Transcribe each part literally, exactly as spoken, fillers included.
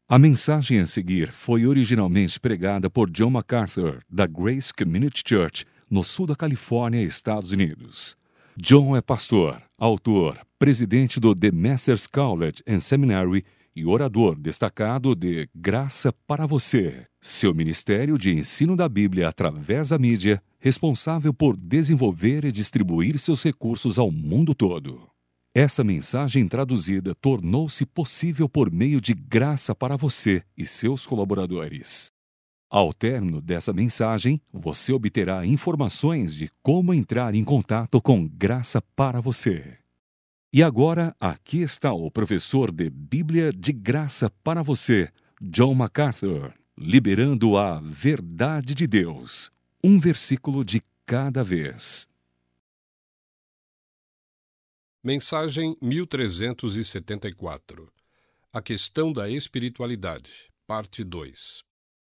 A mensagem a seguir foi originalmente pregada por John MacArthur, da Grace Community Church, no sul da Califórnia, Estados Unidos. John é pastor, autor, presidente do The Masters College and Seminary e orador destacado de Graça para Você, seu ministério de ensino da Bíblia através da mídia, responsável por desenvolver e distribuir seus recursos ao mundo todo. Essa mensagem traduzida tornou-se possível por meio de Graça para Você e seus colaboradores. Ao término dessa mensagem, você obterá informações de como entrar em contato com Graça para Você. E agora, aqui está o professor de Bíblia de Graça para Você, John MacArthur, liberando a verdade de Deus, um versículo de cada vez. Mensagem mil trezentos e setenta e quatro. A questão da espiritualidade, parte dois.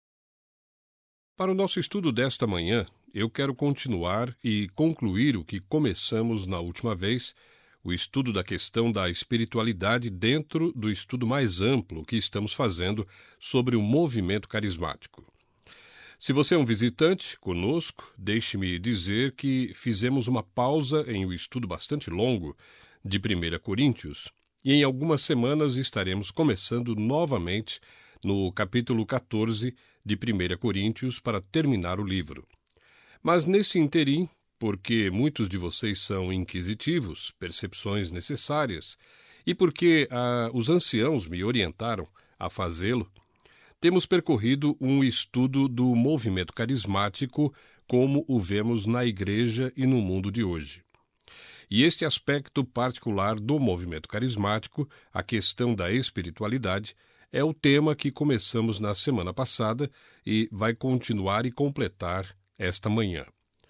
Para o nosso estudo desta manhã, eu quero continuar e concluir o que começamos na última vez, o estudo da questão da espiritualidade dentro do estudo mais amplo que estamos fazendo sobre o movimento carismático. Se você é um visitante conosco, deixe-me dizer que fizemos uma pausa em um estudo bastante longo de primeira Coríntios, e em algumas semanas estaremos começando novamente no capítulo quatorze de primeira Coríntios para terminar o livro. Mas nesse interim, porque muitos de vocês são inquisitivos, percepções necessárias, e porque ah, os anciãos me orientaram a fazê-lo, temos percorrido um estudo do movimento carismático como o vemos na igreja e no mundo de hoje. E este aspecto particular do movimento carismático, a questão da espiritualidade, é o tema que começamos na semana passada e vai continuar e completar esta manhã.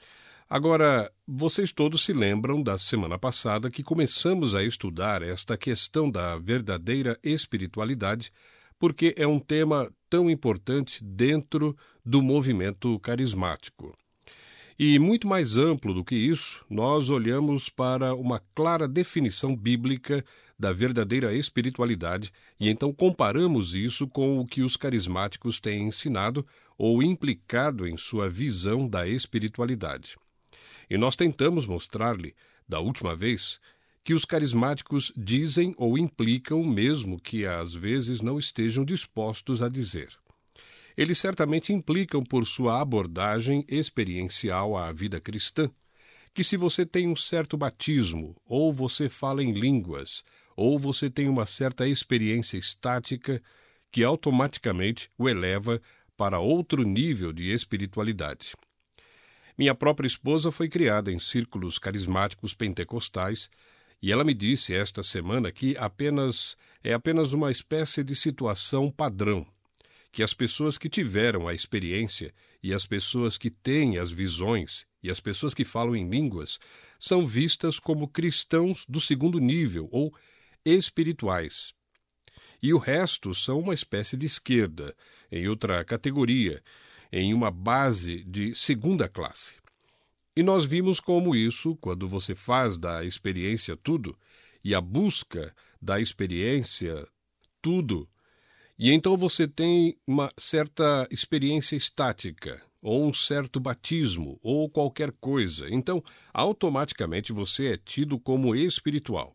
Agora, vocês todos se lembram da semana passada que começamos a estudar esta questão da verdadeira espiritualidade, porque é um tema tão importante dentro do movimento carismático. E muito mais amplo do que isso, nós olhamos para uma clara definição bíblica da verdadeira espiritualidade e então comparamos isso com o que os carismáticos têm ensinado ou implicado em sua visão da espiritualidade. E nós tentamos mostrar-lhe, da última vez, que os carismáticos dizem ou implicam mesmo que às vezes não estejam dispostos a dizer. Eles certamente implicam por sua abordagem experiencial à vida cristã, que se você tem um certo batismo, ou você fala em línguas, ou você tem uma certa experiência estática, que automaticamente o eleva para outro nível de espiritualidade. Minha própria esposa foi criada em círculos carismáticos pentecostais, e ela me disse esta semana que apenas é apenas uma espécie de situação padrão, que as pessoas que tiveram a experiência e as pessoas que têm as visões e as pessoas que falam em línguas são vistas como cristãos do segundo nível ou espirituais. E o resto são uma espécie de esquerda, em outra categoria, em uma base de segunda classe. E nós vimos como isso, quando você faz da experiência tudo, e a busca da experiência tudo, e então você tem uma certa experiência estática, ou um certo batismo, ou qualquer coisa. Então, automaticamente você é tido como espiritual.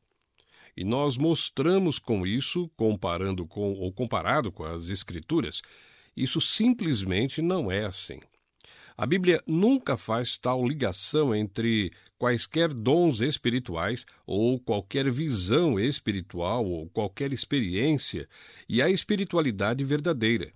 E nós mostramos com isso, comparando com, ou comparado com as Escrituras, isso simplesmente não é assim. A Bíblia nunca faz tal ligação entre quaisquer dons espirituais ou qualquer visão espiritual ou qualquer experiência e a espiritualidade verdadeira.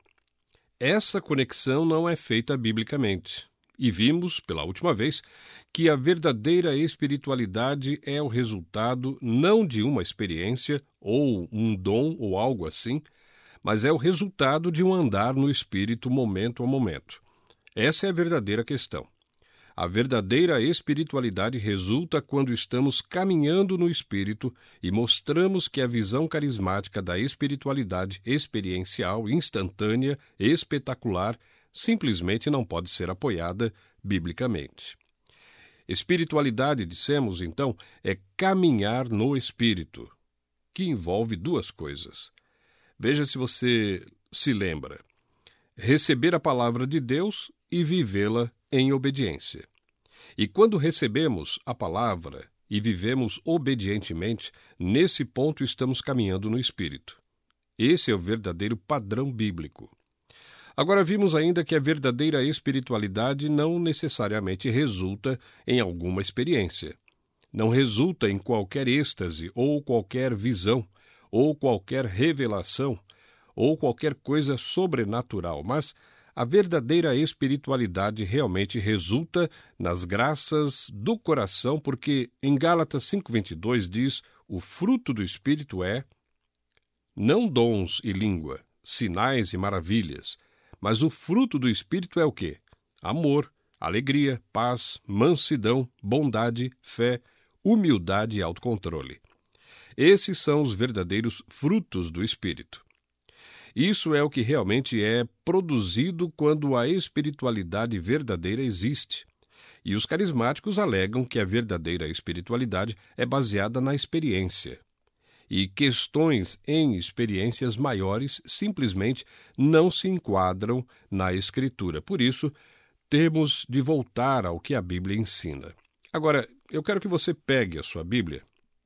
Essa conexão não é feita biblicamente. E vimos, pela última vez, que a verdadeira espiritualidade é o resultado não de uma experiência ou um dom ou algo assim, mas é o resultado de um andar no Espírito momento a momento. Essa é a verdadeira questão. A verdadeira espiritualidade resulta quando estamos caminhando no Espírito e mostramos que a visão carismática da espiritualidade experiencial, instantânea, espetacular, simplesmente não pode ser apoiada biblicamente. Espiritualidade, dissemos então, é caminhar no Espírito, que envolve duas coisas. Veja se você se lembra: receber a palavra de Deus e vivê-la em obediência. E quando recebemos a palavra e vivemos obedientemente, nesse ponto estamos caminhando no Espírito. Esse é o verdadeiro padrão bíblico. Agora vimos ainda que a verdadeira espiritualidade não necessariamente resulta em alguma experiência. Não resulta em qualquer êxtase, ou qualquer visão, ou qualquer revelação, ou qualquer coisa sobrenatural, mas a verdadeira espiritualidade realmente resulta nas graças do coração, porque em Gálatas cinco, vinte e dois diz: o fruto do Espírito é não dons e língua, sinais e maravilhas, mas o fruto do Espírito é o quê? Amor, alegria, paz, mansidão, bondade, fé, humildade e autocontrole. Esses são os verdadeiros frutos do Espírito. Isso é o que realmente é produzido quando a espiritualidade verdadeira existe. E os carismáticos alegam que a verdadeira espiritualidade é baseada na experiência. E questões em experiências maiores simplesmente não se enquadram na Escritura. Por isso, temos de voltar ao que a Bíblia ensina. Agora, eu quero que você pegue a sua Bíblia,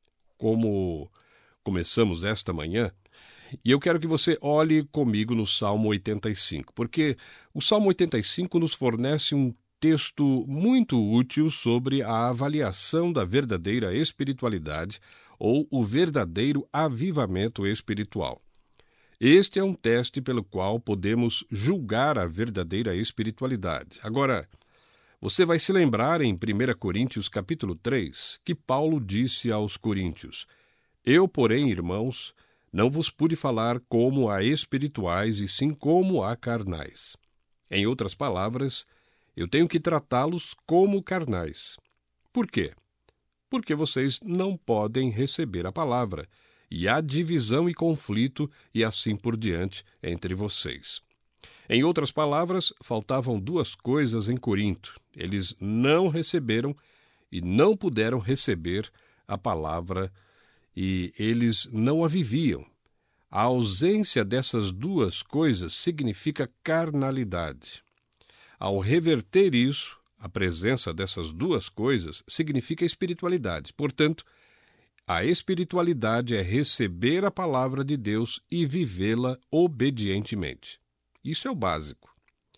como começamos esta manhã, e eu quero que você olhe comigo no Salmo oitenta e cinco, porque o Salmo oitenta e cinco nos fornece um texto muito útil sobre a avaliação da verdadeira espiritualidade ou o verdadeiro avivamento espiritual. Este é um teste pelo qual podemos julgar a verdadeira espiritualidade. Agora, você vai se lembrar em primeira Coríntios capítulo três, que Paulo disse aos coríntios: Eu, porém, irmãos, não vos pude falar como a espirituais, e sim como a carnais. Em outras palavras, eu tenho que tratá-los como carnais. Por quê? Porque vocês não podem receber a palavra, e há divisão e conflito, e assim por diante, entre vocês. Em outras palavras, faltavam duas coisas em Corinto. Eles não receberam e não puderam receber a palavra, e eles não a viviam. A ausência dessas duas coisas significa carnalidade. Ao reverter isso, a presença dessas duas coisas significa espiritualidade. Portanto, a espiritualidade é receber a palavra de Deus e vivê-la obedientemente. Isso é o básico.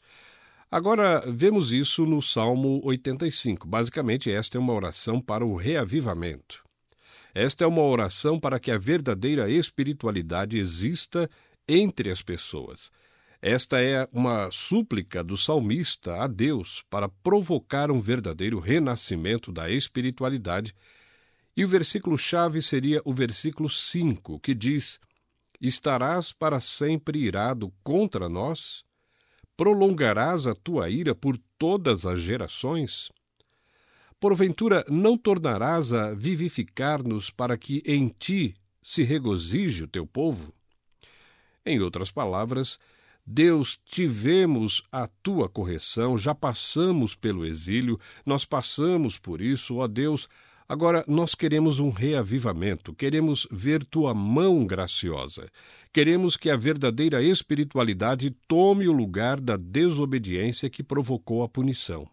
Agora, vemos isso no Salmo oitenta e cinco. Basicamente, esta é uma oração para o reavivamento. Esta é uma oração para que a verdadeira espiritualidade exista entre as pessoas. Esta é uma súplica do salmista a Deus para provocar um verdadeiro renascimento da espiritualidade. E o versículo-chave seria o versículo cinco, que diz: Estarás para sempre irado contra nós? Prolongarás a tua ira por todas as gerações? Porventura não tornarás a vivificar-nos para que em ti se regozije o teu povo? Em outras palavras, Deus, tivemos a tua correção, já passamos pelo exílio, nós passamos por isso, ó Deus, agora nós queremos um reavivamento, queremos ver tua mão graciosa, queremos que a verdadeira espiritualidade tome o lugar da desobediência que provocou a punição.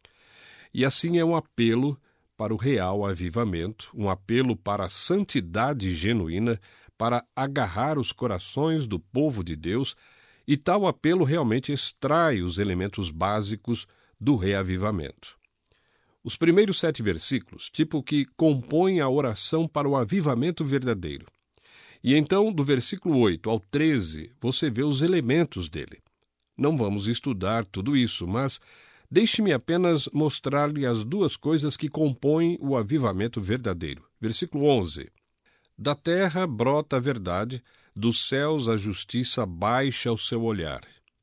E assim é um apelo para o real avivamento, um apelo para a santidade genuína, para agarrar os corações do povo de Deus, e tal apelo realmente extrai os elementos básicos do reavivamento. Os primeiros sete versículos, tipo que compõem a oração para o avivamento verdadeiro. E então, do versículo oito ao treze, você vê os elementos dele. Não vamos estudar tudo isso, mas deixe-me apenas mostrar-lhe as duas coisas que compõem o avivamento verdadeiro. Versículo onze. Da terra brota a verdade, dos céus a justiça baixa o seu olhar.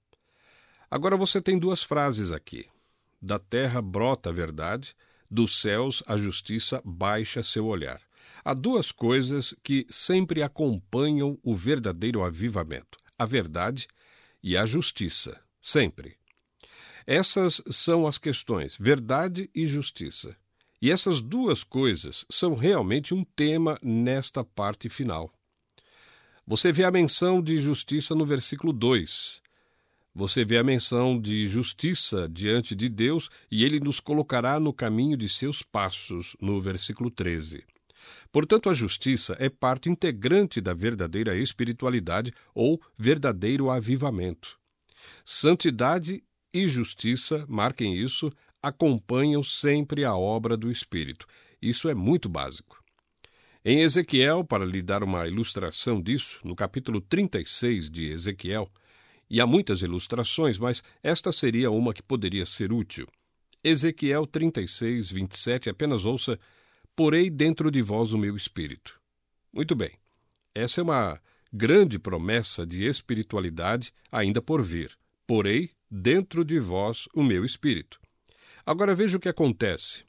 Agora você tem duas frases aqui. Da terra brota a verdade, dos céus a justiça baixa seu olhar. Há duas coisas que sempre acompanham o verdadeiro avivamento: a verdade e a justiça, sempre. Essas são as questões, verdade e justiça. E essas duas coisas são realmente um tema nesta parte final. Você vê a menção de justiça no versículo dois. Você vê a menção de justiça diante de Deus e ele nos colocará no caminho de seus passos, no versículo treze. Portanto, a justiça é parte integrante da verdadeira espiritualidade ou verdadeiro avivamento. Santidade e justiça, marquem isso, acompanham sempre a obra do Espírito. Isso é muito básico. Em Ezequiel, para lhe dar uma ilustração disso, no capítulo trinta e seis de Ezequiel, e há muitas ilustrações, mas esta seria uma que poderia ser útil. Ezequiel trinta e seis, vinte e sete, apenas ouça: porei dentro de vós o meu espírito. Muito bem, essa é uma grande promessa de espiritualidade ainda por vir. Porei dentro de vós o meu espírito. Agora veja o que acontece.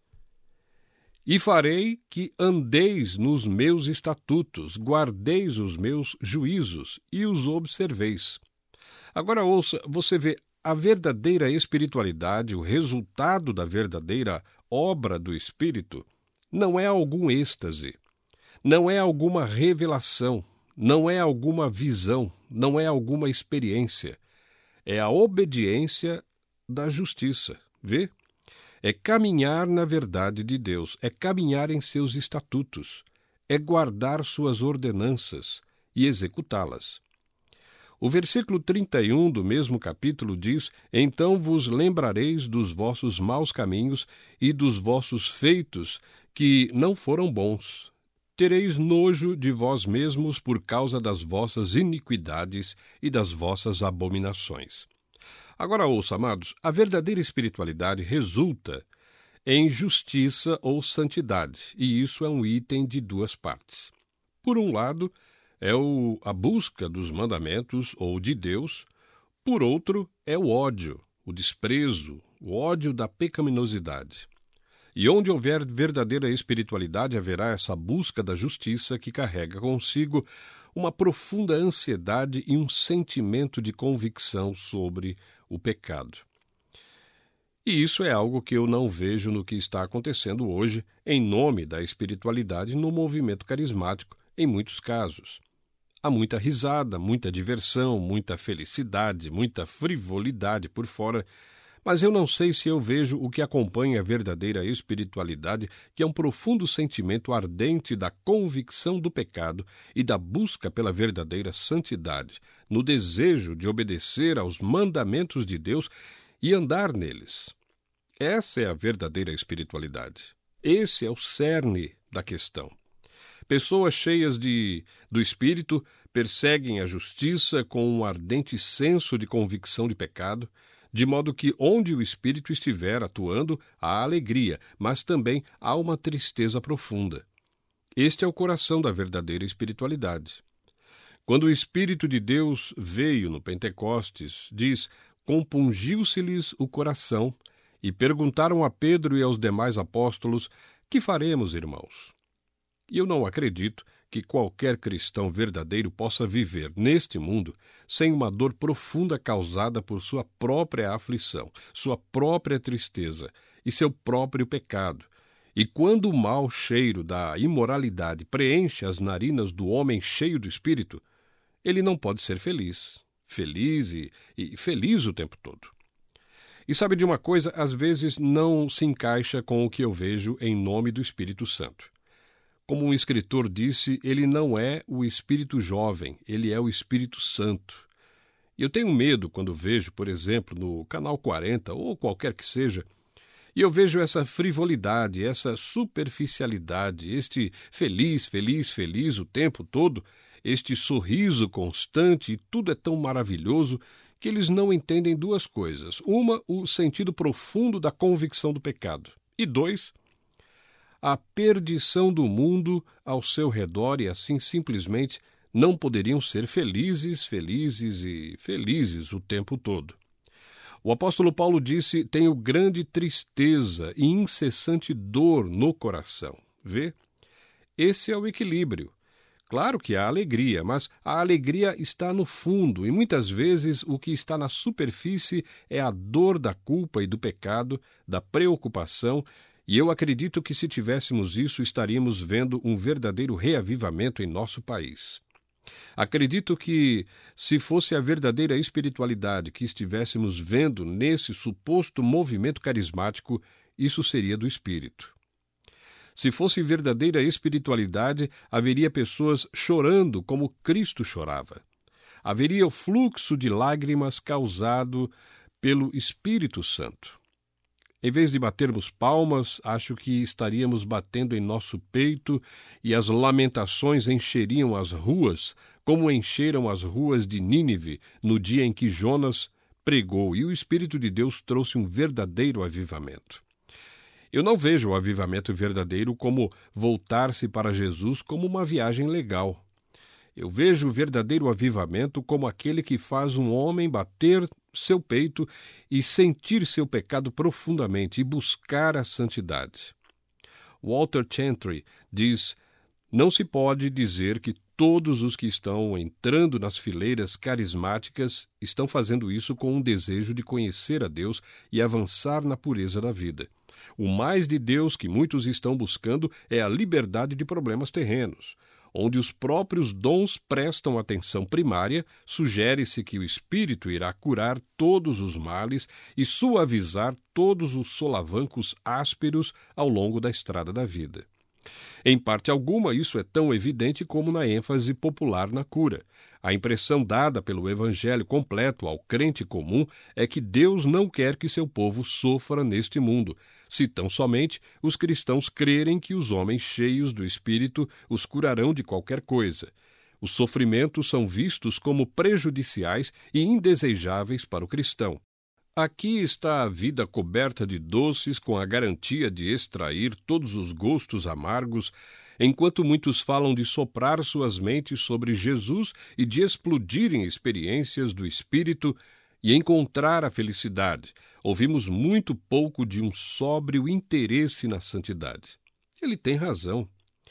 E farei que andeis nos meus estatutos, guardeis os meus juízos e os observeis. Agora ouça, você vê a verdadeira espiritualidade, o resultado da verdadeira obra do Espírito, não é algum êxtase, não é alguma revelação, não é alguma visão, não é alguma experiência. É a obediência da justiça, vê? É caminhar na verdade de Deus, é caminhar em seus estatutos, é guardar suas ordenanças e executá-las. O versículo trinta e um do mesmo capítulo diz: então vos lembrareis dos vossos maus caminhos e dos vossos feitos, que não foram bons. Tereis nojo de vós mesmos por causa das vossas iniquidades e das vossas abominações. Agora ouça, amados, a verdadeira espiritualidade resulta em justiça ou santidade, e isso é um item de duas partes. Por um lado, é o, a busca dos mandamentos ou de Deus, por outro, é o ódio, o desprezo, o ódio da pecaminosidade. E onde houver verdadeira espiritualidade, haverá essa busca da justiça que carrega consigo uma profunda ansiedade e um sentimento de convicção sobre o pecado. E isso é algo que eu não vejo no que está acontecendo hoje em nome da espiritualidade no movimento carismático, em muitos casos. Há muita risada, muita diversão, muita felicidade, muita frivolidade por fora, mas eu não sei se eu vejo o que acompanha a verdadeira espiritualidade, que é um profundo sentimento ardente da convicção do pecado e da busca pela verdadeira santidade, no desejo de obedecer aos mandamentos de Deus e andar neles. Essa é a verdadeira espiritualidade. Esse é o cerne da questão. Pessoas cheias de, do Espírito perseguem a justiça com um ardente senso de convicção de pecado, de modo que onde o Espírito estiver atuando, há alegria, mas também há uma tristeza profunda. Este é o coração da verdadeira espiritualidade. Quando o Espírito de Deus veio no Pentecostes, diz: compungiu-se-lhes o coração, e perguntaram a Pedro e aos demais apóstolos: que faremos, irmãos? E eu não acredito que qualquer cristão verdadeiro possa viver neste mundo sem uma dor profunda causada por sua própria aflição, sua própria tristeza e seu próprio pecado. E quando o mau cheiro da imoralidade preenche as narinas do homem cheio do Espírito, ele não pode ser feliz, feliz e, e feliz o tempo todo. E sabe de uma coisa, às vezes não se encaixa com o que eu vejo em nome do Espírito Santo. Como um escritor disse, ele não é o Espírito jovem, ele é o Espírito Santo. E eu tenho medo quando vejo, por exemplo, no Canal quarenta, ou qualquer que seja, e eu vejo essa frivolidade, essa superficialidade, este feliz, feliz, feliz o tempo todo, este sorriso constante, e tudo é tão maravilhoso que eles não entendem duas coisas. Uma, o sentido profundo da convicção do pecado. E dois, a perdição do mundo ao seu redor, e assim simplesmente não poderiam ser felizes, felizes e felizes o tempo todo. O apóstolo Paulo disse: tenho grande tristeza e incessante dor no coração. Vê? Esse é o equilíbrio. Claro que há alegria, mas a alegria está no fundo, e muitas vezes o que está na superfície é a dor da culpa e do pecado, da preocupação. E eu acredito que se tivéssemos isso, estaríamos vendo um verdadeiro reavivamento em nosso país. Acredito que, se fosse a verdadeira espiritualidade que estivéssemos vendo nesse suposto movimento carismático, isso seria do Espírito. Se fosse verdadeira espiritualidade, haveria pessoas chorando como Cristo chorava. Haveria o fluxo de lágrimas causado pelo Espírito Santo. Em vez de batermos palmas, acho que estaríamos batendo em nosso peito e as lamentações encheriam as ruas, como encheram as ruas de Nínive no dia em que Jonas pregou e o Espírito de Deus trouxe um verdadeiro avivamento. Eu não vejo o avivamento verdadeiro como voltar-se para Jesus como uma viagem legal. Eu vejo o verdadeiro avivamento como aquele que faz um homem bater seu peito e sentir seu pecado profundamente e buscar a santidade. Walter Chantry diz: não se pode dizer que todos os que estão entrando nas fileiras carismáticas estão fazendo isso com um desejo de conhecer a Deus e avançar na pureza da vida. O mais de Deus que muitos estão buscando é a liberdade de problemas terrenos. Onde os próprios dons prestam atenção primária, sugere-se que o Espírito irá curar todos os males e suavizar todos os solavancos ásperos ao longo da estrada da vida. Em parte alguma, isso é tão evidente como na ênfase popular na cura. A impressão dada pelo Evangelho completo ao crente comum é que Deus não quer que seu povo sofra neste mundo, se tão somente os cristãos crerem que os homens cheios do Espírito os curarão de qualquer coisa. Os sofrimentos são vistos como prejudiciais e indesejáveis para o cristão. Aqui está a vida coberta de doces com a garantia de extrair todos os gostos amargos, enquanto muitos falam de soprar suas mentes sobre Jesus e de explodirem experiências do Espírito e encontrar a felicidade. Ouvimos muito pouco de um sóbrio interesse na santidade. Ele tem razão.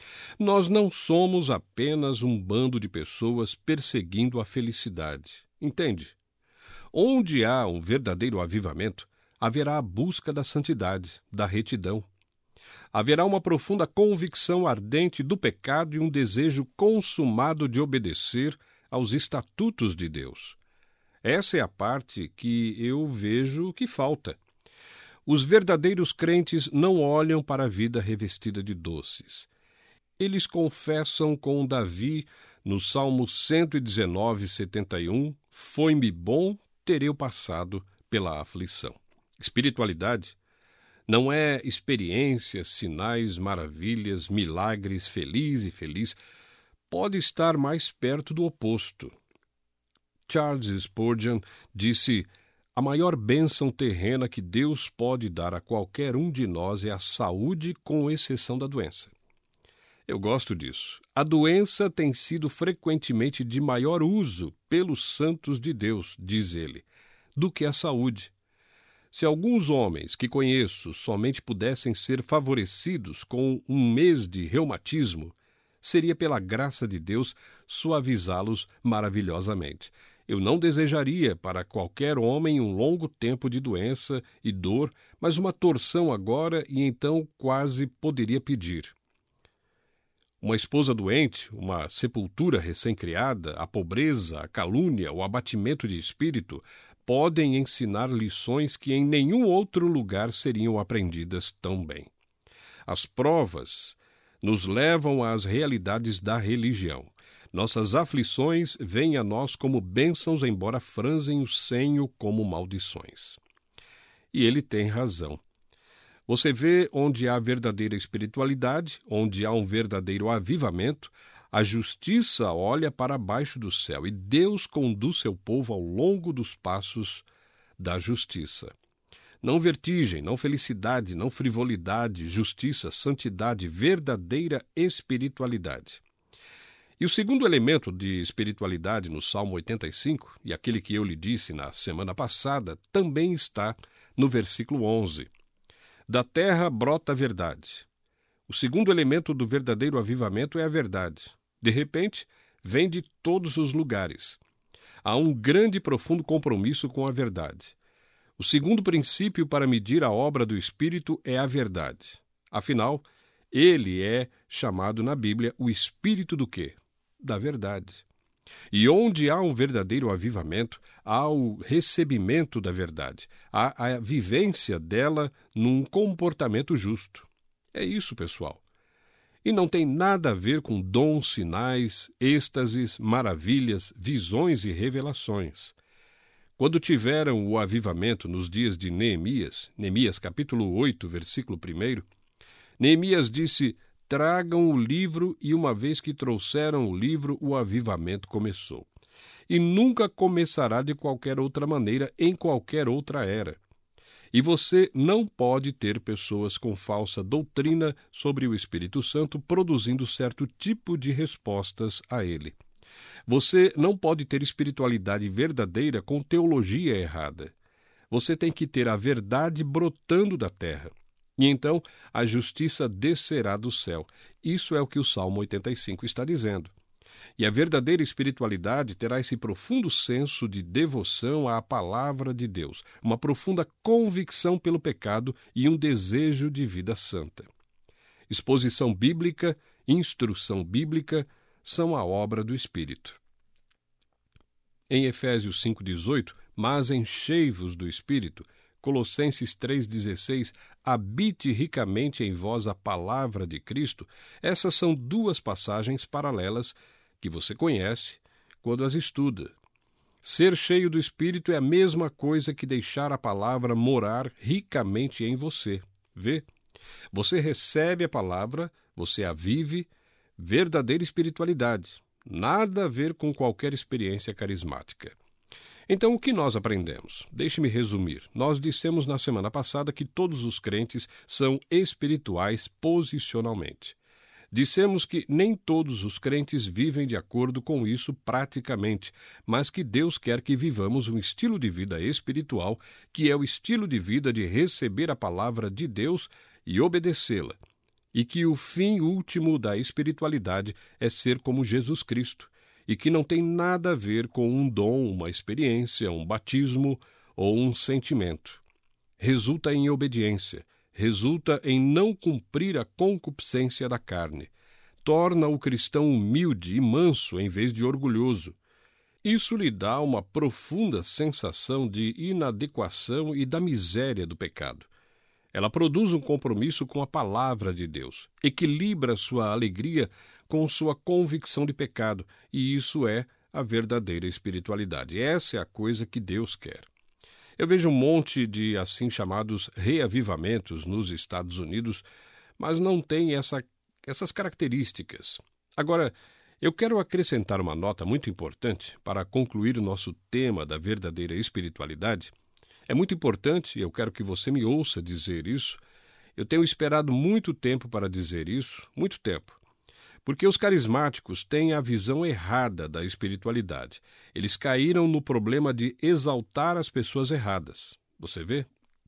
Nós não somos apenas um bando de pessoas perseguindo a felicidade. Entende? Onde há um verdadeiro avivamento, haverá a busca da santidade, da retidão. Haverá uma profunda convicção ardente do pecado e um desejo consumado de obedecer aos estatutos de Deus. Essa é a parte que eu vejo que falta. Os verdadeiros crentes não olham para a vida revestida de doces. Eles confessam com Davi, no Salmo cento e dezenove, setenta e um, foi-me bom ter eu passado pela aflição. Espiritualidade não é experiências, sinais, maravilhas, milagres, feliz e feliz. Pode estar mais perto do oposto. Charles Spurgeon disse: a maior bênção terrena que Deus pode dar a qualquer um de nós é a saúde, com exceção da doença. Eu gosto disso. A doença tem sido frequentemente de maior uso pelos santos de Deus, diz ele, do que a saúde. Se alguns homens que conheço somente pudessem ser favorecidos com um mês de reumatismo, seria pela graça de Deus suavizá-los maravilhosamente. Eu não desejaria para qualquer homem um longo tempo de doença e dor, mas uma torção agora e então quase poderia pedir. Uma esposa doente, uma sepultura recém-criada, a pobreza, a calúnia, o abatimento de espírito podem ensinar lições que em nenhum outro lugar seriam aprendidas tão bem. As provas nos levam às realidades da religião. Nossas aflições vêm a nós como bênçãos, embora franzem o senho como maldições. E ele tem razão. Você vê onde há verdadeira espiritualidade, onde há um verdadeiro avivamento, a justiça olha para baixo do céu e Deus conduz seu povo ao longo dos passos da justiça. Não vertigem, não felicidade, não frivolidade, justiça, santidade, verdadeira espiritualidade. E o segundo elemento de espiritualidade no Salmo oitenta e cinco, e aquele que eu lhe disse na semana passada, também está no versículo onze. Da terra brota a verdade. O segundo elemento do verdadeiro avivamento é a verdade. De repente, vem de todos os lugares. Há um grande e profundo compromisso com a verdade. O segundo princípio para medir a obra do Espírito é a verdade. Afinal, ele é chamado na Bíblia o Espírito do quê? Da verdade. E onde há um verdadeiro avivamento, há o recebimento da verdade, há a vivência dela num comportamento justo. É isso, pessoal. E não tem nada a ver com dons, sinais, êxtases, maravilhas, visões e revelações. Quando tiveram o avivamento nos dias de Neemias, Neemias capítulo oito, versículo um, Neemias disse: tragam o livro, e uma vez que trouxeram o livro, o avivamento começou. E nunca começará de qualquer outra maneira, em qualquer outra era. E você não pode ter pessoas com falsa doutrina sobre o Espírito Santo produzindo certo tipo de respostas a ele. Você não pode ter espiritualidade verdadeira com teologia errada. Você tem que ter a verdade brotando da terra. E então a justiça descerá do céu. Isso é o que o Salmo oitenta e cinco está dizendo. E a verdadeira espiritualidade terá esse profundo senso de devoção à palavra de Deus, uma profunda convicção pelo pecado e um desejo de vida santa. Exposição bíblica, instrução bíblica são a obra do Espírito. Em Efésios cinco, dezoito, mas enchei-vos do Espírito, Colossenses três, dezesseis, habite ricamente em vós a palavra de Cristo. Essas são duas passagens paralelas que você conhece quando as estuda. Ser cheio do Espírito é a mesma coisa que deixar a palavra morar ricamente em você. Vê? Você recebe a palavra, você a vive, verdadeira espiritualidade. Nada a ver com qualquer experiência carismática. Então, o que nós aprendemos? Deixe-me resumir. Nós dissemos na semana passada que todos os crentes são espirituais posicionalmente. Dissemos que nem todos os crentes vivem de acordo com isso praticamente, mas que Deus quer que vivamos um estilo de vida espiritual, que é o estilo de vida de receber a palavra de Deus e obedecê-la, e que o fim último da espiritualidade é ser como Jesus Cristo, e que não tem nada a ver com um dom, uma experiência, um batismo ou um sentimento. Resulta em obediência, resulta em não cumprir a concupiscência da carne. Torna o cristão humilde e manso em vez de orgulhoso. Isso lhe dá uma profunda sensação de inadequação e da miséria do pecado. Ela produz um compromisso com a palavra de Deus, equilibra sua alegria com sua convicção de pecado, e isso é a verdadeira espiritualidade. Essa é a coisa que Deus quer. Eu vejo um monte de assim chamados reavivamentos nos Estados Unidos, mas não tem essa, essas características. Agora, eu quero acrescentar uma nota muito importante para concluir o nosso tema da verdadeira espiritualidade. É muito importante, e eu quero que você me ouça dizer isso. Eu tenho esperado muito tempo para dizer isso, muito tempo. Porque os carismáticos têm a visão errada da espiritualidade. Eles caíram no problema de exaltar as pessoas erradas. Você vê?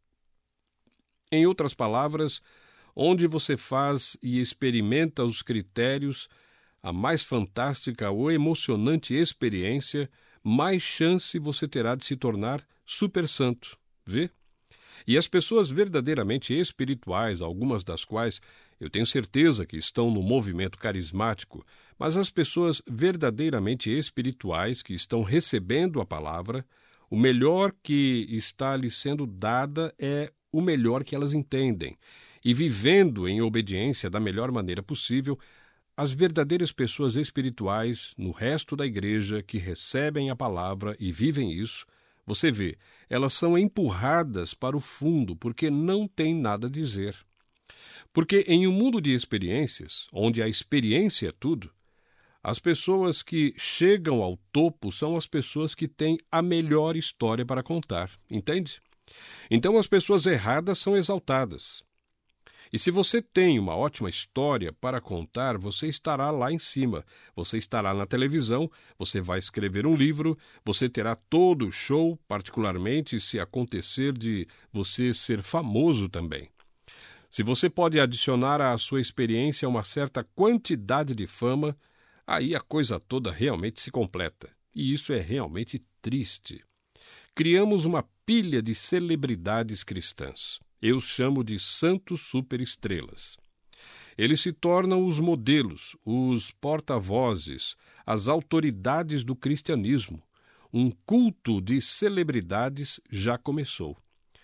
Em outras palavras, onde você faz e experimenta os critérios, a mais fantástica ou emocionante experiência, mais chance você terá de se tornar super santo. Vê? E as pessoas verdadeiramente espirituais, algumas das quais eu tenho certeza que estão no movimento carismático, mas as pessoas verdadeiramente espirituais que estão recebendo a palavra, o melhor que está lhes sendo dada é o melhor que elas entendem. E vivendo em obediência da melhor maneira possível, as verdadeiras pessoas espirituais no resto da igreja que recebem a palavra e vivem isso, você vê, elas são empurradas para o fundo porque não têm nada a dizer. Porque em um mundo de experiências, onde a experiência é tudo, as pessoas que chegam ao topo são as pessoas que têm a melhor história para contar, entende? Então as pessoas erradas são exaltadas. E se você tem uma ótima história para contar, você estará lá em cima, você estará na televisão, você vai escrever um livro, você terá todo o show, particularmente se acontecer de você ser famoso também. Se você pode adicionar à sua experiência uma certa quantidade de fama, aí a coisa toda realmente se completa. E isso é realmente triste. Criamos uma pilha de celebridades cristãs. Eu chamo de santos superestrelas. Eles se tornam os modelos, os porta-vozes, as autoridades do cristianismo. Um culto de celebridades já começou.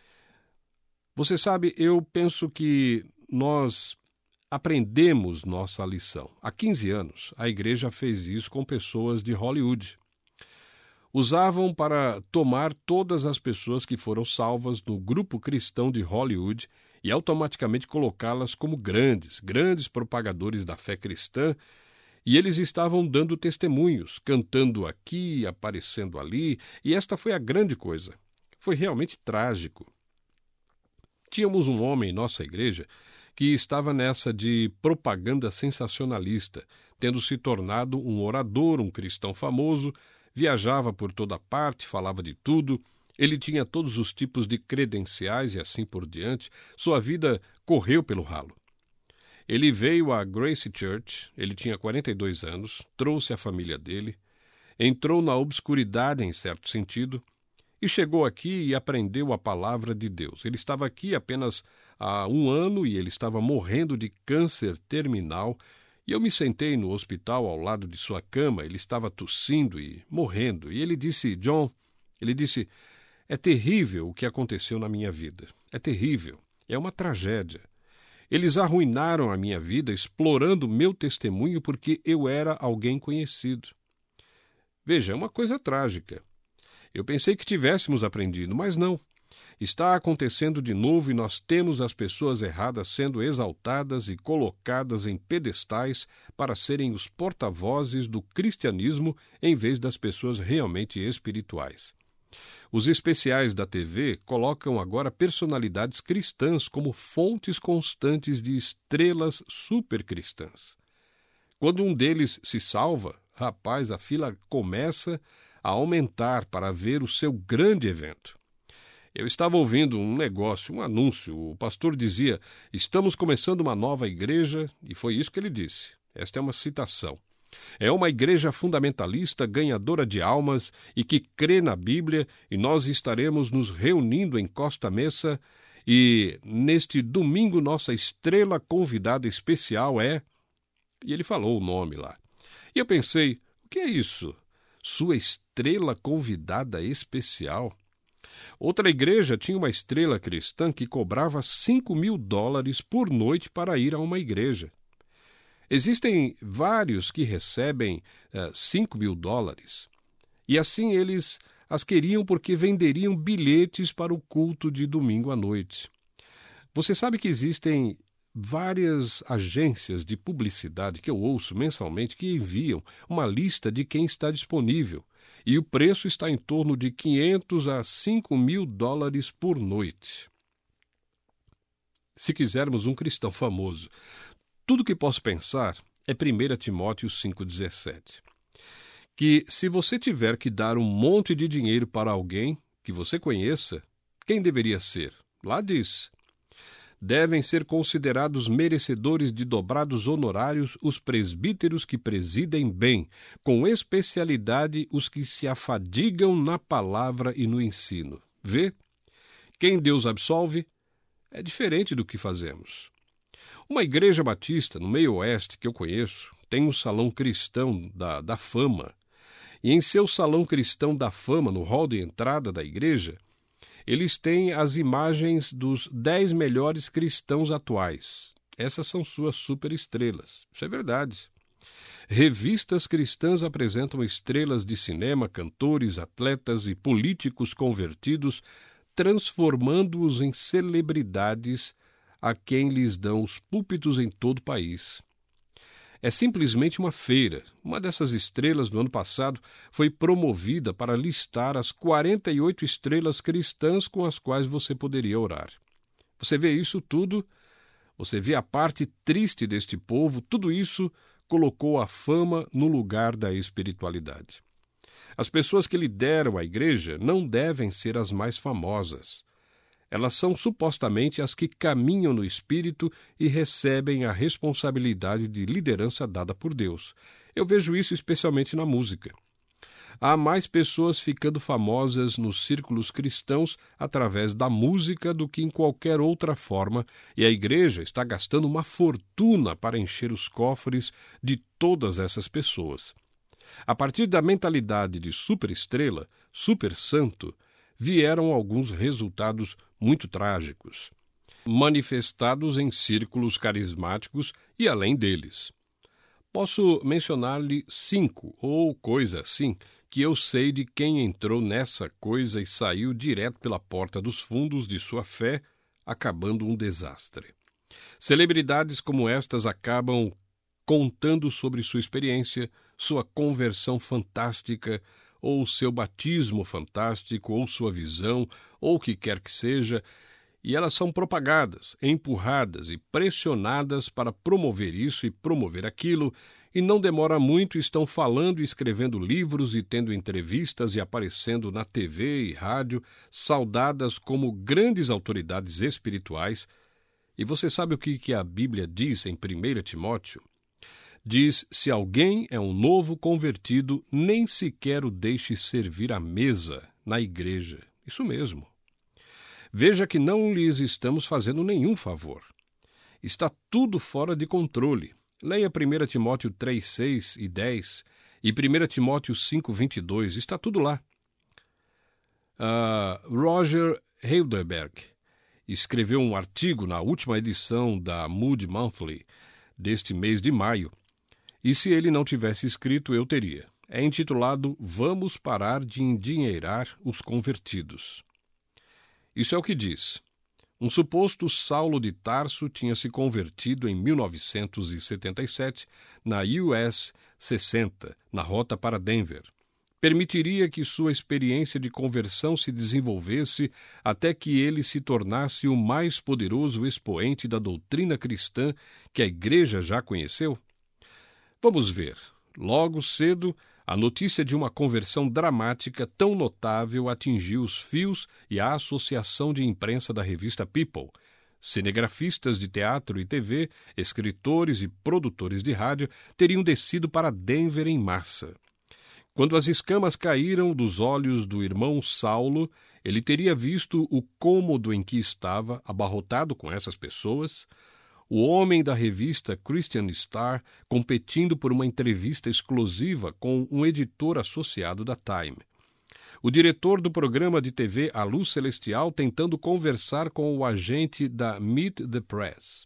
Você sabe, eu penso que nós aprendemos nossa lição. Há quinze anos, a igreja fez isso com pessoas de Hollywood. Usavam para tomar todas as pessoas que foram salvas no grupo cristão de Hollywood e automaticamente colocá-las como grandes, grandes propagadores da fé cristã, e eles estavam dando testemunhos, cantando aqui, aparecendo ali, e esta foi a grande coisa. Foi realmente trágico. Tínhamos um homem em nossa igreja que estava nessa de propaganda sensacionalista, tendo se tornado um orador, um cristão famoso, viajava por toda parte, falava de tudo, ele tinha todos os tipos de credenciais e assim por diante, sua vida correu pelo ralo. Ele veio à Grace Church, ele tinha quarenta e dois anos, trouxe a família dele, entrou na obscuridade em certo sentido, e chegou aqui e aprendeu a palavra de Deus. Ele estava aqui apenas há um ano e ele estava morrendo de câncer terminal, e eu me sentei no hospital ao lado de sua cama, ele estava tossindo e morrendo, e ele disse, John, ele disse, é terrível o que aconteceu na minha vida, é terrível, é uma tragédia. Eles arruinaram a minha vida explorando meu testemunho porque eu era alguém conhecido. Veja, é uma coisa trágica. Eu pensei que tivéssemos aprendido, mas não. Está acontecendo de novo e nós temos as pessoas erradas sendo exaltadas e colocadas em pedestais para serem os porta-vozes do cristianismo em vez das pessoas realmente espirituais. Os especiais da T V colocam agora personalidades cristãs como fontes constantes de estrelas supercristãs. Quando um deles se salva, rapaz, a fila começa a aumentar para ver o seu grande evento. Eu estava ouvindo um negócio, um anúncio. O pastor dizia, estamos começando uma nova igreja, e foi isso que ele disse. Esta é uma citação. É uma igreja fundamentalista, ganhadora de almas e que crê na Bíblia, e nós estaremos nos reunindo em Costa Mesa, e neste domingo nossa estrela convidada especial é... E ele falou o nome lá. E eu pensei, o que é isso? Sua estrela convidada especial? Outra igreja tinha uma estrela cristã que cobrava cinco mil dólares por noite para ir a uma igreja. Existem vários que recebem uh, cinco mil dólares. E assim eles as queriam porque venderiam bilhetes para o culto de domingo à noite. Você sabe que existem várias agências de publicidade que eu ouço mensalmente que enviam uma lista de quem está disponível. E o preço está em torno de quinhentos a cinco mil dólares por noite. Se quisermos um cristão famoso, tudo que posso pensar é primeira Timóteo cinco, dezessete. Que se você tiver que dar um monte de dinheiro para alguém que você conheça, quem deveria ser? Lá diz... Devem ser considerados merecedores de dobrados honorários os presbíteros que presidem bem, com especialidade os que se afadigam na palavra e no ensino. Vê? Quem Deus absolve é diferente do que fazemos. Uma igreja batista no meio oeste que eu conheço tem um salão cristão da, da fama, e em seu salão cristão da fama, no hall de entrada da igreja, eles têm as imagens dos dez melhores cristãos atuais. Essas são suas superestrelas. Isso é verdade. Revistas cristãs apresentam estrelas de cinema, cantores, atletas e políticos convertidos, transformando-os em celebridades a quem lhes dão os púlpitos em todo o país. É simplesmente uma feira. Uma dessas estrelas do ano passado foi promovida para listar as quarenta e oito estrelas cristãs com as quais você poderia orar. Você vê isso tudo, você vê a parte triste deste povo, tudo isso colocou a fama no lugar da espiritualidade. As pessoas que lideram a igreja não devem ser as mais famosas. Elas são supostamente as que caminham no Espírito e recebem a responsabilidade de liderança dada por Deus. Eu vejo isso especialmente na música. há mais pessoas ficando famosas nos círculos cristãos através da música do que em qualquer outra forma, e a igreja está gastando uma fortuna para encher os cofres de todas essas pessoas. A partir da mentalidade de superestrela, supersanto, vieram alguns resultados muito trágicos, manifestados em círculos carismáticos e além deles. Posso mencionar-lhe cinco, ou coisa assim, que eu sei de quem entrou nessa coisa e saiu direto pela porta dos fundos de sua fé, acabando um desastre. Celebridades como estas acabam contando sobre sua experiência, sua conversão fantástica, ou seu batismo fantástico, ou sua visão, ou o que quer que seja, e elas são propagadas, empurradas e pressionadas para promover isso e promover aquilo, e não demora muito estão falando e escrevendo livros e tendo entrevistas e aparecendo na T V e rádio, saudadas como grandes autoridades espirituais. E você sabe o que, que a Bíblia diz em primeiro Timóteo? Diz, se alguém é um novo convertido, nem sequer o deixe servir à mesa na igreja. Isso mesmo. Veja que não lhes estamos fazendo nenhum favor. Está tudo fora de controle. Leia primeiro Timóteo três, seis e dez e primeiro Timóteo cinco, vinte e dois. Está tudo lá. Uh, Roger Heidelberg escreveu um artigo na última edição da Moody Monthly deste mês de maio. E se ele não tivesse escrito, eu teria. É intitulado Vamos Parar de Endinheirar os Convertidos. Isso é o que diz. Um suposto Saulo de Tarso tinha se convertido em mil novecentos e setenta e sete na U S sessenta, na rota para Denver. Permitiria que sua experiência de conversão se desenvolvesse até que ele se tornasse o mais poderoso expoente da doutrina cristã que a igreja já conheceu? Vamos ver. Logo cedo, a notícia de uma conversão dramática tão notável atingiu os fios e a associação de imprensa da revista People. Cinegrafistas de teatro e T V, escritores e produtores de rádio teriam descido para Denver em massa. Quando as escamas caíram dos olhos do irmão Saulo, ele teria visto o cômodo em que estava, abarrotado com essas pessoas, o homem da revista Christian Star competindo por uma entrevista exclusiva com um editor associado da Time. O diretor do programa de T V A Luz Celestial tentando conversar com o agente da Meet the Press.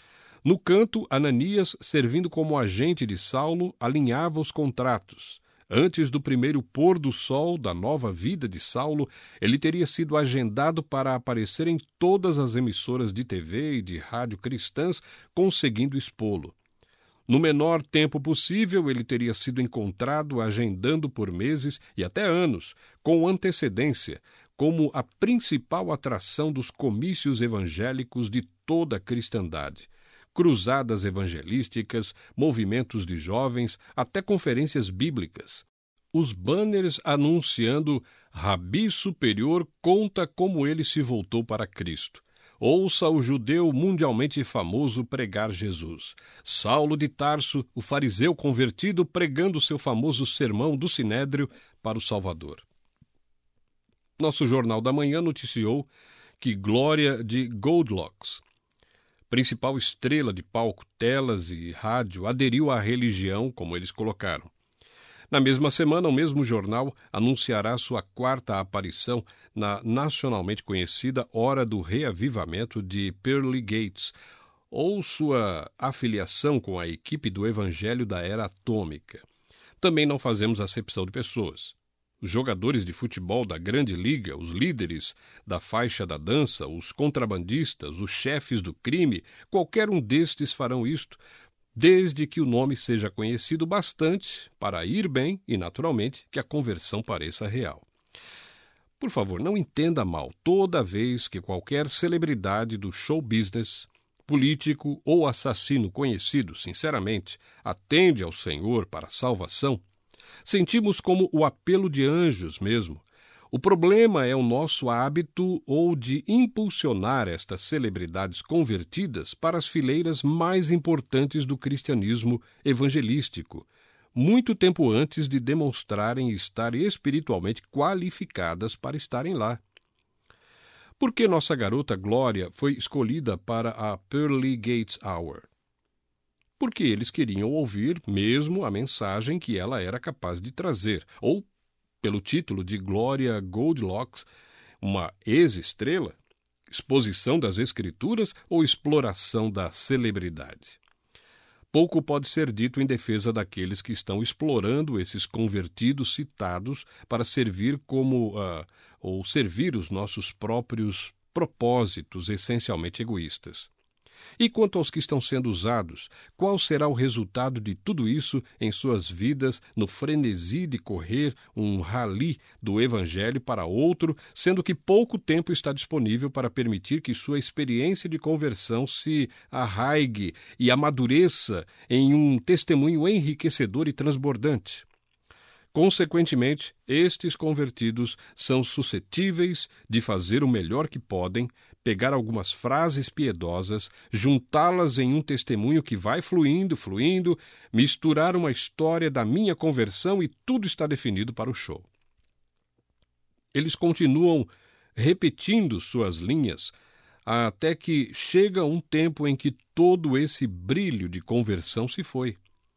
No canto, Ananias, servindo como agente de Saulo, alinhava os contratos. Antes do primeiro pôr do sol da nova vida de Saulo, ele teria sido agendado para aparecer em todas as emissoras de T V e de rádio cristãs, conseguindo expô-lo. No menor tempo possível, ele teria sido encontrado agendando por meses e até anos, com antecedência, como a principal atração dos comícios evangélicos de toda a cristandade. Cruzadas evangelísticas, movimentos de jovens, até conferências bíblicas. Os banners anunciando Rabi Superior conta como ele se voltou para Cristo. Ouça o judeu mundialmente famoso pregar Jesus. Saulo de Tarso, o fariseu convertido, pregando seu famoso sermão do Sinédrio para o Salvador. Nosso Jornal da Manhã noticiou que Glória de Goldlocks, principal estrela de palco, telas e rádio, aderiu à religião, como eles colocaram. Na mesma semana, o mesmo jornal anunciará sua quarta aparição na nacionalmente conhecida Hora do Reavivamento de Pearly Gates, ou sua afiliação com a equipe do Evangelho da Era Atômica. Também não fazemos acepção de pessoas. Os jogadores de futebol da Grande Liga, os líderes da faixa da dança, os contrabandistas, os chefes do crime, qualquer um destes farão isto, desde que o nome seja conhecido bastante para ir bem e, naturalmente, que a conversão pareça real. Por favor, não entenda mal. Toda vez que qualquer celebridade do show business, político ou assassino conhecido, sinceramente, atende ao Senhor para a salvação, sentimos como o apelo de anjos mesmo. O problema é o nosso hábito ou de impulsionar estas celebridades convertidas para as fileiras mais importantes do cristianismo evangelístico, muito tempo antes de demonstrarem estar espiritualmente qualificadas para estarem lá. Por que nossa garota Glória foi escolhida para a Pearly Gates Hour? Porque eles queriam ouvir mesmo a mensagem que ela era capaz de trazer, ou, pelo título de Gloria Goldilocks, uma ex-estrela, exposição das Escrituras ou exploração da celebridade. Pouco pode ser dito em defesa daqueles que estão explorando esses convertidos citados para servir como, uh, ou servir os nossos próprios propósitos essencialmente egoístas. E quanto aos que estão sendo usados, qual será o resultado de tudo isso em suas vidas no frenesi de correr um rally do Evangelho para outro, sendo que pouco tempo está disponível para permitir que sua experiência de conversão se arraigue e amadureça em um testemunho enriquecedor e transbordante? Consequentemente, estes convertidos são suscetíveis de fazer o melhor que podem, pegar algumas frases piedosas, juntá-las em um testemunho que vai fluindo, fluindo, misturar uma história da minha conversão e tudo está definido para o show. Eles continuam repetindo suas linhas até que chega um tempo em que todo esse brilho de conversão se foi,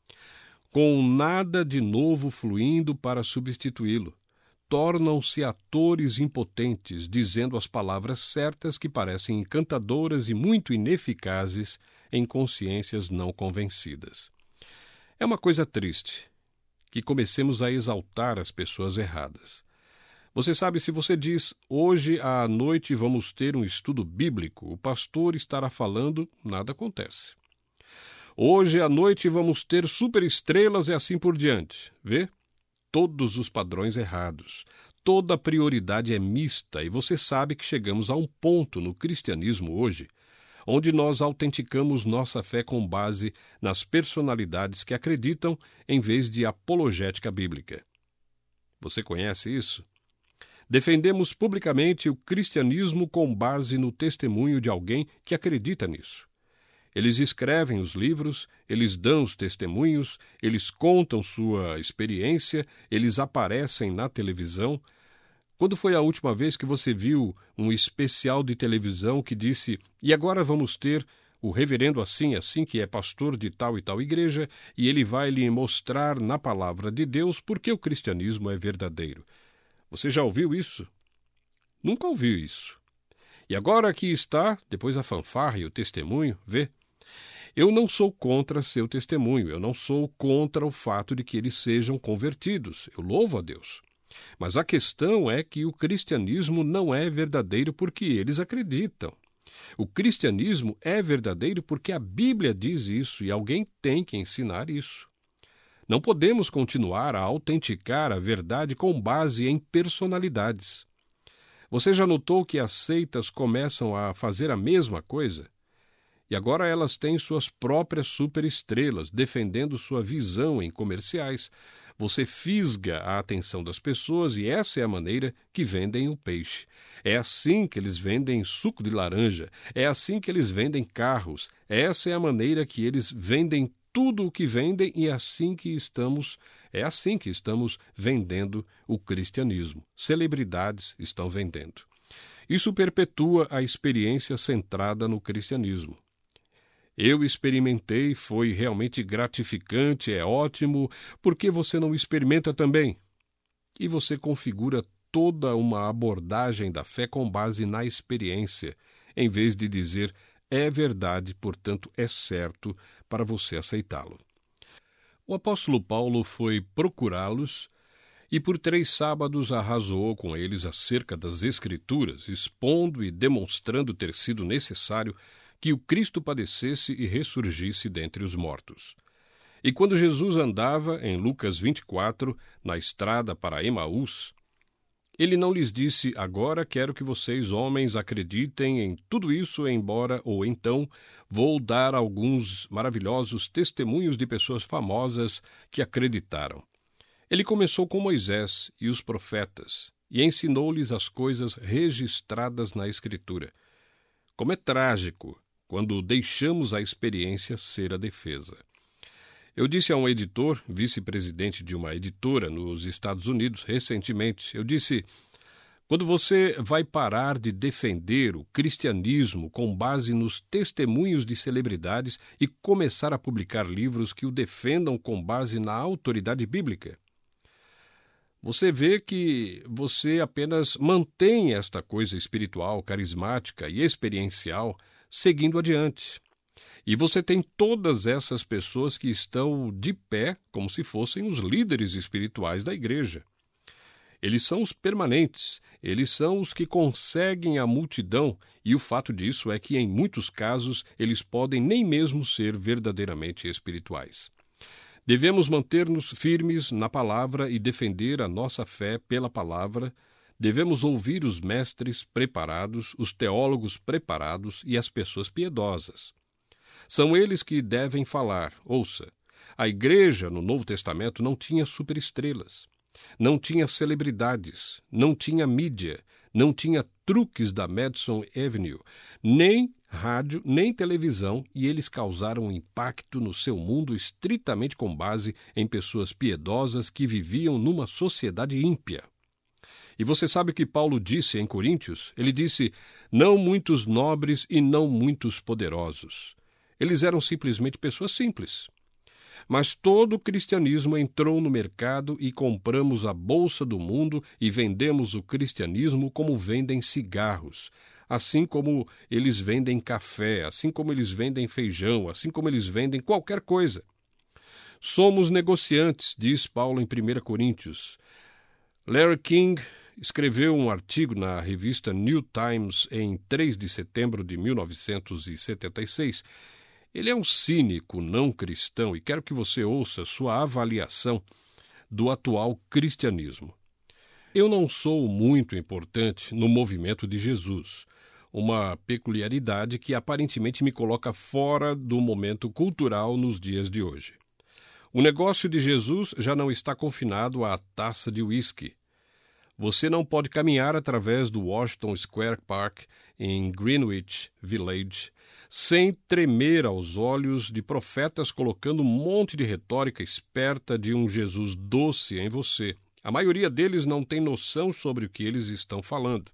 com nada de novo fluindo para substituí-lo. Tornam-se atores impotentes, dizendo as palavras certas que parecem encantadoras e muito ineficazes em consciências não convencidas. É uma coisa triste que comecemos a exaltar as pessoas erradas. Você sabe, se você diz, hoje à noite vamos ter um estudo bíblico, o pastor estará falando, nada acontece. Hoje à noite vamos ter superestrelas e assim por diante. Vê? Todos os padrões errados. Toda a prioridade é mista e você sabe que chegamos a um ponto no cristianismo hoje onde nós autenticamos nossa fé com base nas personalidades que acreditam em vez de apologética bíblica. Você conhece isso? Defendemos publicamente o cristianismo com base no testemunho de alguém que acredita nisso. Eles escrevem os livros, eles dão os testemunhos, eles contam sua experiência, eles aparecem na televisão. Quando foi a última vez que você viu um especial de televisão que disse, e agora vamos ter o reverendo assim assim, que é pastor de tal e tal igreja, e ele vai lhe mostrar na palavra de Deus por que o cristianismo é verdadeiro? Você já ouviu isso? Nunca ouviu isso. E agora aqui está, depois a fanfarra e o testemunho, vê? Eu não sou contra seu testemunho, eu não sou contra o fato de que eles sejam convertidos, eu louvo a Deus. Mas a questão é que o cristianismo não é verdadeiro porque eles acreditam. O cristianismo é verdadeiro porque a Bíblia diz isso e alguém tem que ensinar isso. Não podemos continuar a autenticar a verdade com base em personalidades. Você já notou que as seitas começam a fazer a mesma coisa? E agora elas têm suas próprias superestrelas, defendendo sua visão em comerciais. Você fisga a atenção das pessoas e essa é a maneira que vendem o peixe. É assim que eles vendem suco de laranja. É assim que eles vendem carros. Essa é a maneira que eles vendem tudo o que vendem e é assim que estamos, é assim que estamos vendendo o cristianismo. Celebridades estão vendendo. Isso perpetua a experiência centrada no cristianismo. Eu experimentei, foi realmente gratificante, é ótimo, por que você não experimenta também? E você configura toda uma abordagem da fé com base na experiência, em vez de dizer, é verdade, portanto é certo, para você aceitá-lo. O apóstolo Paulo foi procurá-los e por três sábados arrazoou com eles acerca das Escrituras, expondo e demonstrando ter sido necessário que o Cristo padecesse e ressurgisse dentre os mortos. E quando Jesus andava, em Lucas vinte e quatro, na estrada para Emaús, ele não lhes disse, agora quero que vocês, homens, acreditem em tudo isso, embora, ou então, vou dar alguns maravilhosos testemunhos de pessoas famosas que acreditaram. Ele começou com Moisés e os profetas, e ensinou-lhes as coisas registradas na Escritura. Como é trágico quando deixamos a experiência ser a defesa. Eu disse a um editor, vice-presidente de uma editora nos Estados Unidos, recentemente, eu disse: quando você vai parar de defender o cristianismo com base nos testemunhos de celebridades e começar a publicar livros que o defendam com base na autoridade bíblica? Você vê que você apenas mantém esta coisa espiritual, carismática e experiencial seguindo adiante. E você tem todas essas pessoas que estão de pé como se fossem os líderes espirituais da igreja. Eles são os permanentes, eles são os que conseguem a multidão, e o fato disso é que, em muitos casos, eles podem nem mesmo ser verdadeiramente espirituais. Devemos manter-nos firmes na palavra e defender a nossa fé pela palavra. Devemos ouvir os mestres preparados, os teólogos preparados e as pessoas piedosas. São eles que devem falar. Ouça, a igreja no Novo Testamento não tinha superestrelas, não tinha celebridades, não tinha mídia, não tinha truques da Madison Avenue, nem rádio, nem televisão, e eles causaram um impacto no seu mundo estritamente com base em pessoas piedosas que viviam numa sociedade ímpia. E você sabe o que Paulo disse em Coríntios? Ele disse: não muitos nobres e não muitos poderosos. Eles eram simplesmente pessoas simples. Mas todo o cristianismo entrou no mercado e compramos a bolsa do mundo e vendemos o cristianismo como vendem cigarros, assim como eles vendem café, assim como eles vendem feijão, assim como eles vendem qualquer coisa. Somos negociantes, diz Paulo em primeira Coríntios. Larry King escreveu um artigo na revista New Times em três de setembro de mil novecentos e setenta e seis. Ele é um cínico não cristão e quero que você ouça sua avaliação do atual cristianismo. Eu não sou muito importante no movimento de Jesus, uma peculiaridade que aparentemente me coloca fora do momento cultural nos dias de hoje. O negócio de Jesus já não está confinado à taça de uísque. Você não pode caminhar através do Washington Square Park em Greenwich Village sem tremer aos olhos de profetas colocando um monte de retórica esperta de um Jesus doce em você. A maioria deles não tem noção sobre o que eles estão falando.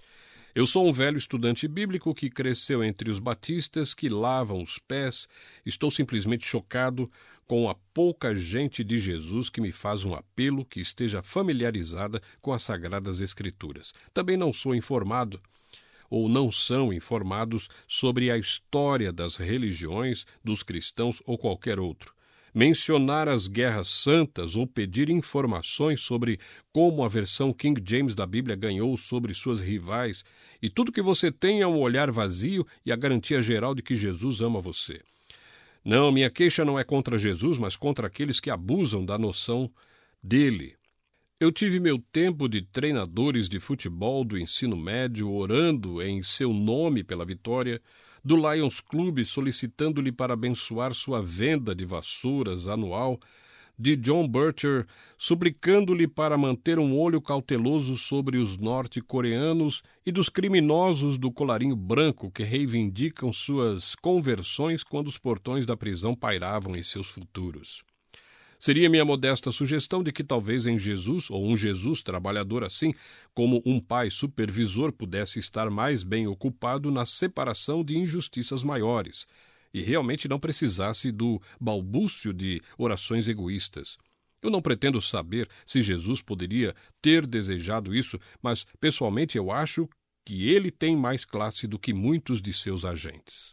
Eu sou um velho estudante bíblico que cresceu entre os batistas que lavam os pés. Estou simplesmente chocado com a pouca gente de Jesus que me faz um apelo que esteja familiarizada com as Sagradas Escrituras. Também não sou informado ou não são informados sobre a história das religiões, dos cristãos ou qualquer outro. Mencionar as guerras santas ou pedir informações sobre como a versão King James da Bíblia ganhou sobre suas rivais, e tudo que você tem é um olhar vazio e a garantia geral de que Jesus ama você. Não, minha queixa não é contra Jesus, mas contra aqueles que abusam da noção dele. Eu tive meu tempo de treinadores de futebol do ensino médio orando em seu nome pela vitória, do Lions Club solicitando-lhe para abençoar sua venda de vassouras anual, de John Bircher suplicando-lhe para manter um olho cauteloso sobre os norte-coreanos e dos criminosos do colarinho branco que reivindicam suas conversões quando os portões da prisão pairavam em seus futuros. Seria minha modesta sugestão de que talvez em Jesus, ou um Jesus trabalhador assim, como um pai supervisor pudesse estar mais bem ocupado na separação de injustiças maiores, e realmente não precisasse do balbúcio de orações egoístas. Eu não pretendo saber se Jesus poderia ter desejado isso, mas pessoalmente eu acho que ele tem mais classe do que muitos de seus agentes.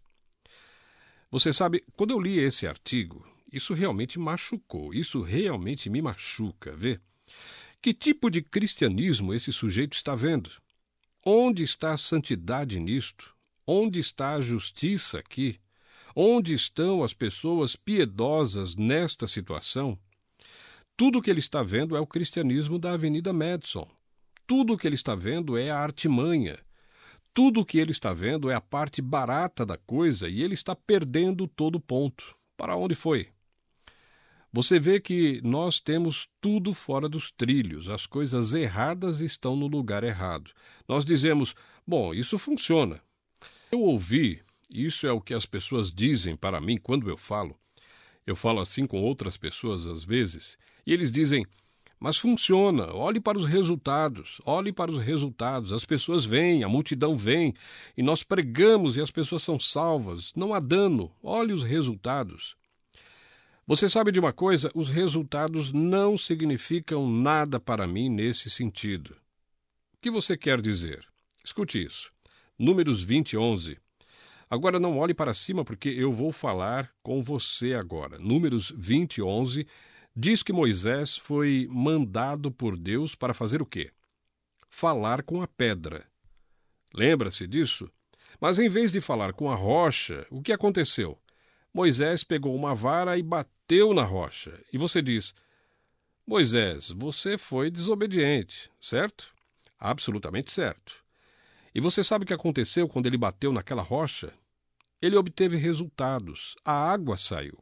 Você sabe, quando eu li esse artigo, isso realmente machucou, isso realmente me machuca, vê? Que tipo de cristianismo esse sujeito está vendo? Onde está a santidade nisto? Onde está a justiça aqui? Onde estão as pessoas piedosas nesta situação? Tudo o que ele está vendo é o cristianismo da Avenida Madison. Tudo o que ele está vendo é a artimanha. Tudo o que ele está vendo é a parte barata da coisa e ele está perdendo todo o ponto. Para onde foi? Você vê que nós temos tudo fora dos trilhos, as coisas erradas estão no lugar errado. Nós dizemos, bom, isso funciona. Eu ouvi, isso é o que as pessoas dizem para mim quando eu falo, Eu falo assim com outras pessoas às vezes, e eles dizem, mas funciona, olhe para os resultados, olhe para os resultados, as pessoas vêm, a multidão vem, e nós pregamos e as pessoas são salvas, não há dano, olhe os resultados. Você sabe de uma coisa? Os resultados não significam nada para mim nesse sentido. O que você quer dizer? Escute isso. Números vinte, onze. Agora não olhe para cima porque eu vou falar com você agora. Números vinte, onze diz que Moisés foi mandado por Deus para fazer o quê? Falar com a pedra. Lembra-se disso? Mas em vez de falar com a rocha, o que aconteceu? Moisés pegou uma vara e bateu na rocha. E você diz, Moisés, você foi desobediente, certo? Absolutamente certo. E você sabe o que aconteceu quando ele bateu naquela rocha? Ele obteve resultados. A água saiu.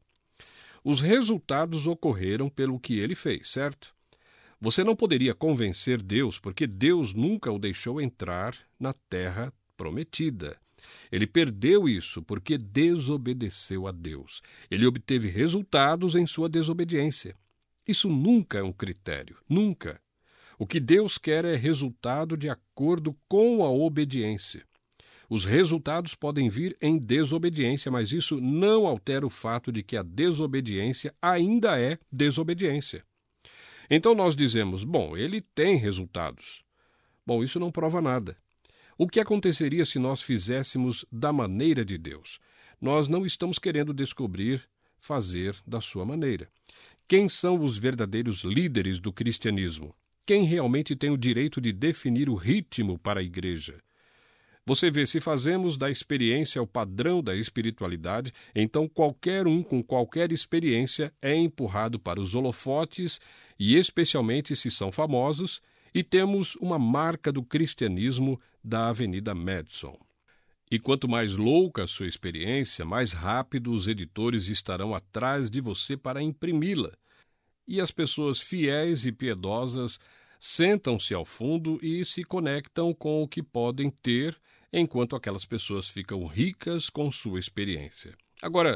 Os resultados ocorreram pelo que ele fez, certo? Você não poderia convencer Deus, porque Deus nunca o deixou entrar na terra prometida. Ele perdeu isso porque desobedeceu a Deus. Ele obteve resultados em sua desobediência. Isso nunca é um critério, nunca. O que Deus quer é resultado de acordo com a obediência. Os resultados podem vir em desobediência, mas isso não altera o fato de que a desobediência ainda é desobediência. Então nós dizemos, bom, ele tem resultados. Bom, isso não prova nada. O que aconteceria se nós fizéssemos da maneira de Deus? Nós não estamos querendo descobrir fazer da sua maneira. Quem são os verdadeiros líderes do cristianismo? Quem realmente tem o direito de definir o ritmo para a igreja? Você vê, se fazemos da experiência o padrão da espiritualidade, então qualquer um com qualquer experiência é empurrado para os holofotes, e especialmente se são famosos, e temos uma marca do cristianismo da Avenida Madison. E quanto mais louca a sua experiência, mais rápido os editores estarão atrás de você para imprimi-la. E as pessoas fiéis e piedosas sentam-se ao fundo e se conectam com o que podem ter, enquanto aquelas pessoas ficam ricas com sua experiência. Agora,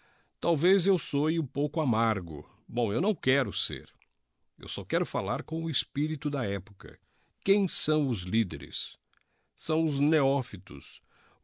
talvez eu soe um pouco amargo. Bom, eu não quero ser. Eu só quero falar com o espírito da época. Quem são os líderes? São os neófitos,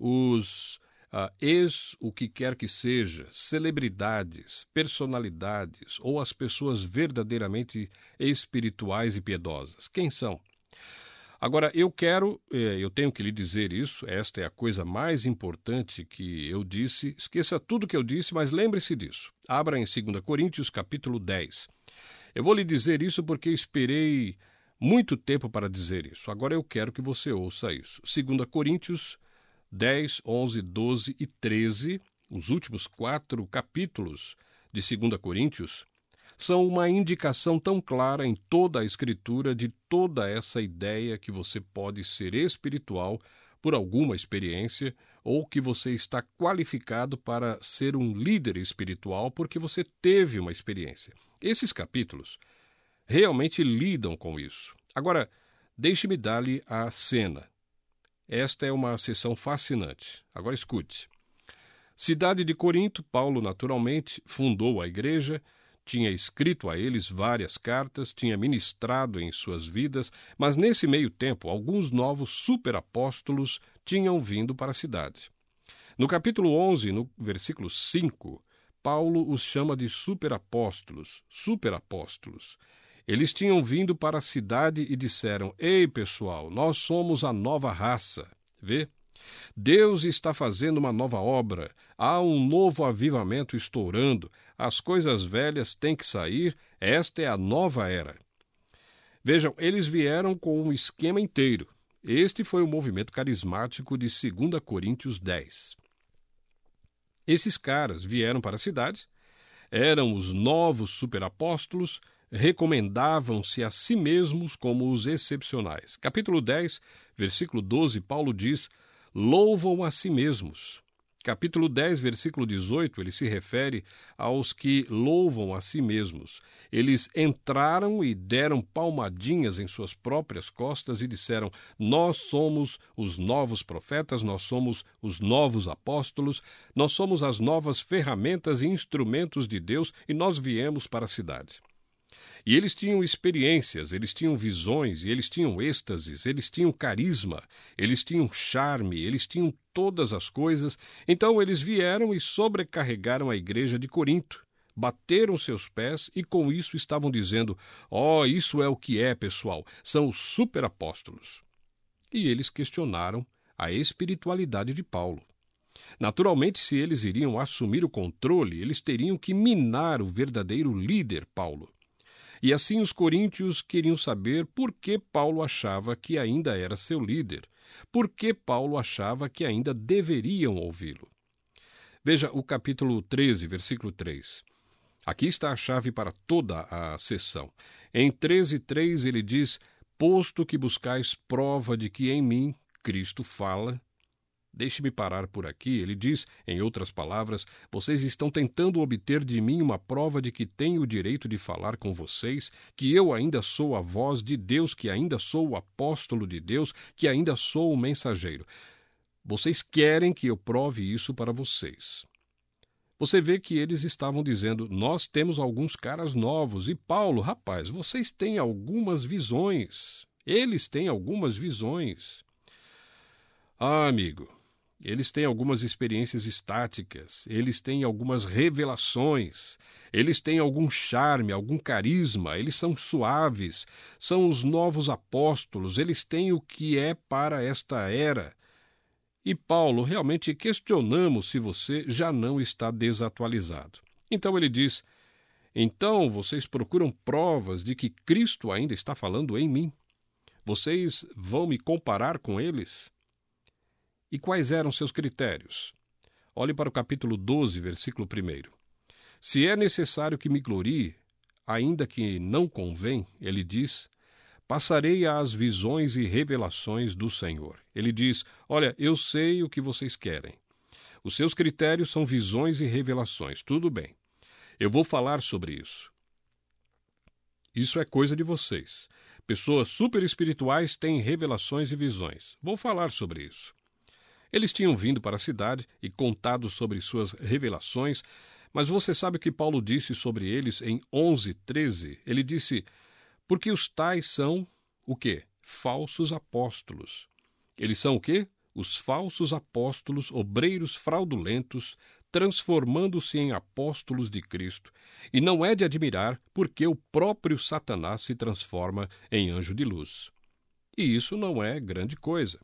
os uh, ex, o que quer que seja, celebridades, personalidades ou as pessoas verdadeiramente espirituais e piedosas. Quem são? Agora, eu quero, eh, eu tenho que lhe dizer isso, esta é a coisa mais importante que eu disse. Esqueça tudo que eu disse, mas lembre-se disso. Abra em segunda Coríntios, capítulo dez. Eu vou lhe dizer isso porque esperei muito tempo para dizer isso. Agora eu quero que você ouça isso. segunda Coríntios dez, onze, doze e treze, os últimos quatro capítulos de segunda Coríntios, são uma indicação tão clara em toda a Escritura de toda essa ideia que você pode ser espiritual por alguma experiência ou que você está qualificado para ser um líder espiritual porque você teve uma experiência. Esses capítulos realmente lidam com isso. Agora, deixe-me dar-lhe a cena. Esta é uma sessão fascinante. Agora escute. Cidade de Corinto, Paulo naturalmente fundou a igreja, tinha escrito a eles várias cartas, tinha ministrado em suas vidas, mas nesse meio tempo alguns novos superapóstolos tinham vindo para a cidade. No capítulo onze, no versículo cinco, Paulo os chama de superapóstolos, superapóstolos. Eles tinham vindo para a cidade e disseram, ei pessoal, nós somos a nova raça. Vê? Deus está fazendo uma nova obra, há um novo avivamento estourando, as coisas velhas têm que sair, esta é a nova era. Vejam, eles vieram com um esquema inteiro. Este foi o movimento carismático de segunda Coríntios dez. Esses caras vieram para a cidade, eram os novos superapóstolos, recomendavam-se a si mesmos como os excepcionais. Capítulo dez, versículo doze, Paulo diz, louvam a si mesmos. Capítulo dez, versículo dezoito, ele se refere aos que louvam a si mesmos. Eles entraram e deram palmadinhas em suas próprias costas e disseram: nós somos os novos profetas, nós somos os novos apóstolos, nós somos as novas ferramentas e instrumentos de Deus e nós viemos para a cidade. E eles tinham experiências, eles tinham visões, e eles tinham êxtases, eles tinham carisma, eles tinham charme, eles tinham todas as coisas. Então eles vieram e sobrecarregaram a igreja de Corinto, bateram seus pés e com isso estavam dizendo: ó, oh, isso é o que é, pessoal, são os superapóstolos. E eles questionaram a espiritualidade de Paulo. Naturalmente, se eles iriam assumir o controle, eles teriam que minar o verdadeiro líder, Paulo. E assim os coríntios queriam saber por que Paulo achava que ainda era seu líder, por que Paulo achava que ainda deveriam ouvi-lo. Veja o capítulo treze, versículo três. Aqui está a chave para toda a sessão. Em treze, três ele diz: posto que buscais prova de que em mim Cristo fala. Deixe-me parar por aqui. Ele diz, em outras palavras: vocês estão tentando obter de mim uma prova de que tenho o direito de falar com vocês, que eu ainda sou a voz de Deus, que ainda sou o apóstolo de Deus, que ainda sou o mensageiro. Vocês querem que eu prove isso para vocês. Você vê que eles estavam dizendo: nós temos alguns caras novos. E Paulo, rapaz, vocês têm algumas visões. Eles têm algumas visões. Ah, amigo, eles têm algumas experiências estáticas, eles têm algumas revelações, eles têm algum charme, algum carisma, eles são suaves, são os novos apóstolos, eles têm o que é para esta era. E Paulo, realmente questionamos se você já não está desatualizado. Então ele diz: então vocês procuram provas de que Cristo ainda está falando em mim? Vocês vão me comparar com eles? E quais eram seus critérios? Olhe para o capítulo doze, versículo primeiro. Se é necessário que me glorie, ainda que não convém, ele diz, passarei às visões e revelações do Senhor. Ele diz: olha, eu sei o que vocês querem. Os seus critérios são visões e revelações. Tudo bem. Eu vou falar sobre isso. Isso é coisa de vocês. Pessoas super espirituais têm revelações e visões. Vou falar sobre isso. Eles tinham vindo para a cidade e contado sobre suas revelações, mas você sabe o que Paulo disse sobre eles em onze, treze? Ele disse: porque os tais são o quê? Falsos apóstolos. Eles são o quê? Os falsos apóstolos, obreiros fraudulentos, transformando-se em apóstolos de Cristo. E não é de admirar, porque o próprio Satanás se transforma em anjo de luz. E isso não é grande coisa.